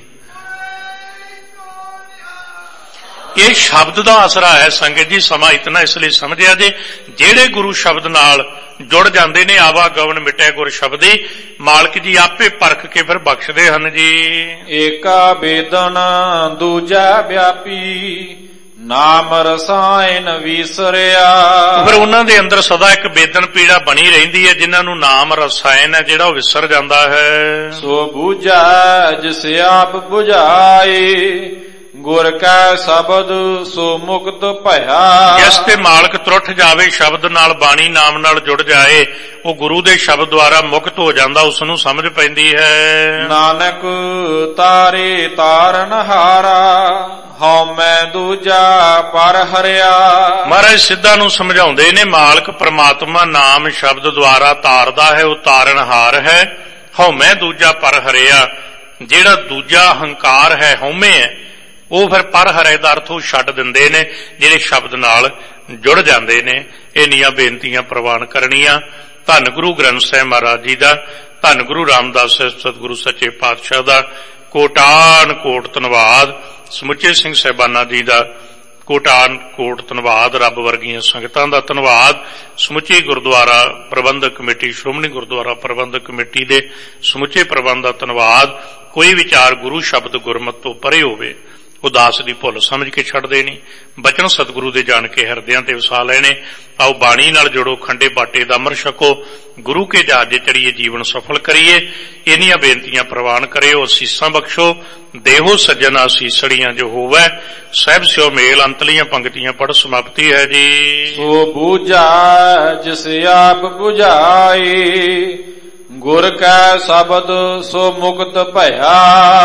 ਇਹ ਸ਼ਬਦ ਦਾ ਆਸਰਾ ਹੈ ਸੰਗਤ ਜੀ। ਸਮਾਂ ਇਤਨਾ ਇਸ ਲਈ ਸਮਝਿਆ ਜੇ, ਜਿਹੜੇ ਗੁਰੂ ਸ਼ਬਦ ਨਾਲ ਜੁੜ ਜਾਂਦੇ ਨੇ, ਆਵਾਗਮਨ ਮਿਟੇ ਗੁਰ ਸ਼ਬਦੀ, ਮਾਲਕ ਜੀ ਆਪੇ ਪਰਖ ਕੇ ਫਿਰ ਬਖਸ਼ਦੇ ਹਨ ਜੀ। ਏਕਾ ਬੇਦਨ ਦੂਜਾ ਵਿਆਪੀ, ਨਾਮ ਰਸਾਇਣ ਵਿਸਰਿਆ। ਫਿਰ ਉਹਨਾਂ ਦੇ ਅੰਦਰ ਸਦਾ ਇੱਕ ਬੇਦਨ ਪੀੜਾ ਬਣੀ ਰਹਿੰਦੀ ਹੈ, ਜਿਨ੍ਹਾਂ ਨੂੰ ਨਾਮ ਰਸਾਇਣ ਹੈ ਜਿਹੜਾ ਉਹ ਵਿਸਰ ਜਾਂਦਾ ਹੈ। ਸੋ ਬੂਝਾ ਜਿਸ ਆਪ ਬੁਝਾਏ, ਗੁਰ ਕੈ ਸ਼ਬਦ ਸੋ ਮੁਕਤ ਭਇਆ। ਜਿਸ ਤੇ ਮਾਲਕ ਤੁਰਠ ਜਾਵੇ, ਸ਼ਬਦ ਨਾਲ, ਬਾਣੀ ਨਾਮ ਨਾਲ ਜੁੜ ਜਾਏ, ਉਹ ਗੁਰੂ ਦੇ ਸ਼ਬਦ ਦੁਆਰਾ ਮੁਕਤ ਹੋ ਜਾਂਦਾ, ਉਸ ਨੂੰ ਸਮਝ ਪੈਂਦੀ ਹੈ। ਨਾਨਕ ਤਾਰੇ ਤਾਰਨ ਹਾਰਾ, ਹਉ ਮੈਂ ਦੂਜਾ ਪਰ ਹਰਿਆ। ਮਹਾਰਾਜ ਸਿੱਧਾਂ ਨੂੰ ਸਮਝਾਉਂਦੇ ਨੇ, ਮਾਲਕ ਪ੍ਰਮਾਤਮਾ ਨਾਮ ਸ਼ਬਦ ਦੁਆਰਾ ਤਾਰਦਾ ਹੈ, ਉਹ ਤਾਰਨਹਾਰ ਹੈ। ਹਉ ਮੈਂ ਦੂਜਾ ਪਰ ਹਰਿਆ, ਜਿਹੜਾ ਦੂਜਾ ਹੰਕਾਰ ਹੈ, ਹਉਮੈ ਹੈ, ਉਹ ਫਿਰ ਪਰ ਹਰੇ ਦਾ ਅਰਥ ਉਹ ਛੱਡ ਦਿੰਦੇ ਨੇ ਜਿਹੜੇ ਸ਼ਬਦ ਨਾਲ ਜੁੜ ਜਾਂਦੇ ਨੇ। ਇੰਨੀਆਂ ਬੇਨਤੀਆਂ ਪ੍ਰਵਾਨ ਕਰਨੀਆਂ। ਧੰਨ ਗੁਰੂ ਗ੍ਰੰਥ ਸਾਹਿਬ ਮਹਾਰਾਜ ਜੀ ਦਾ, ਧੰਨ ਗੁਰੂ ਰਾਮਦਾਸ ਸਤਿਗੁਰੂ ਸੱਚੇ ਪਾਤਸ਼ਾਹ ਦਾ ਕੋਟਾਨ ਕੋਟ ਧੰਨਵਾਦ। ਸਮੁੱਚੇ ਸਿੰਘ ਸਾਹਿਬਾਨਾਂ ਜੀ ਦਾ ਕੋਟਾਨ ਕੋਟ ਧੰਨਵਾਦ। ਰੱਬ ਵਰਗੀਆਂ ਸੰਗਤਾਂ ਦਾ ਧੰਨਵਾਦ। ਸਮੁੱਚੀ ਗੁਰਦੁਆਰਾ ਪ੍ਰਬੰਧਕ ਕਮੇਟੀ, ਸ਼੍ਰੋਮਣੀ ਗੁਰਦੁਆਰਾ ਪ੍ਰਬੰਧਕ ਕਮੇਟੀ ਦੇ ਸਮੁੱਚੇ ਪ੍ਰਬੰਧ ਦਾ ਧੰਨਵਾਦ। ਕੋਈ ਵਿਚਾਰ ਗੁਰੂ ਸ਼ਬਦ ਗੁਰਮਤਿ ਤੋਂ ਪਰੇ ਹੋਵੇ, ਉਦਾਸ ਦੀ ਭੁੱਲ ਸਮਝ ਕੇ ਛੱਡਦੇ ਨਹੀਂ। ਬਚਨ ਸਤਿਗੁਰੂ ਦੇ ਜਾਣ ਕੇ ਹਿਰਦਿਆਂ ਤੇ ਵਸਾ ਲੈਣੇ। ਆਓ ਬਾਣੀ ਨਾਲ ਜੁੜੋ, ਖੰਡੇ ਬਾਟੇ ਦਾ ਅੰਮ੍ਰਿਤ ਛਕੋ, ਗੁਰੂ ਕੇ ਜਹਾਜ਼ੇ ਚੜੀਏ, ਜੀਵਨ ਸਫਲ ਕਰੀਏ। ਇੰਨੀਆਂ ਬੇਨਤੀਆਂ ਪ੍ਰਵਾਨ ਕਰਿਓ, ਅਸੀਸਾਂ ਬਖਸ਼ੋ। ਦੇਹੋ ਸੱਜਣ ਅਸੀਸੜੀਆਂ ਜੋ ਹੋਵੈ, ਸਹਿਬ ਸਿਓ ਮੇਲ। ਅੰਤਲੀਆਂ ਪੰਕਤੀਆਂ ਪੜ੍ਹ ਸਮਾਪਤੀ ਹੈ ਜੀ। ਸੋ ਬੂਝਾ ਜਿਸ ਆਪ ਬੁਝਾਏ, ਗੁਰ ਕੈ ਸ਼ਬਦ ਸੋ ਮੁਕਤ ਭਇਆ।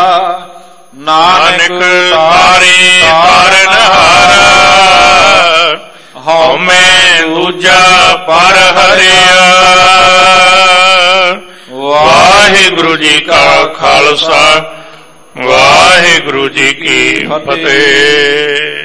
ਨਾਨਕ ਤਾਰੇ ਤਾਰਨਹਾਰ, ਹਉ ਮੈਂ ਦੂਜਾ ਪਰ ਹਰਿਆ। ਵਾਹਿਗੁਰੂ ਜੀ ਕਾ ਖਾਲਸਾ, ਵਾਹਿਗੁਰੂ ਜੀ ਕੀ ਫਤਿਹ।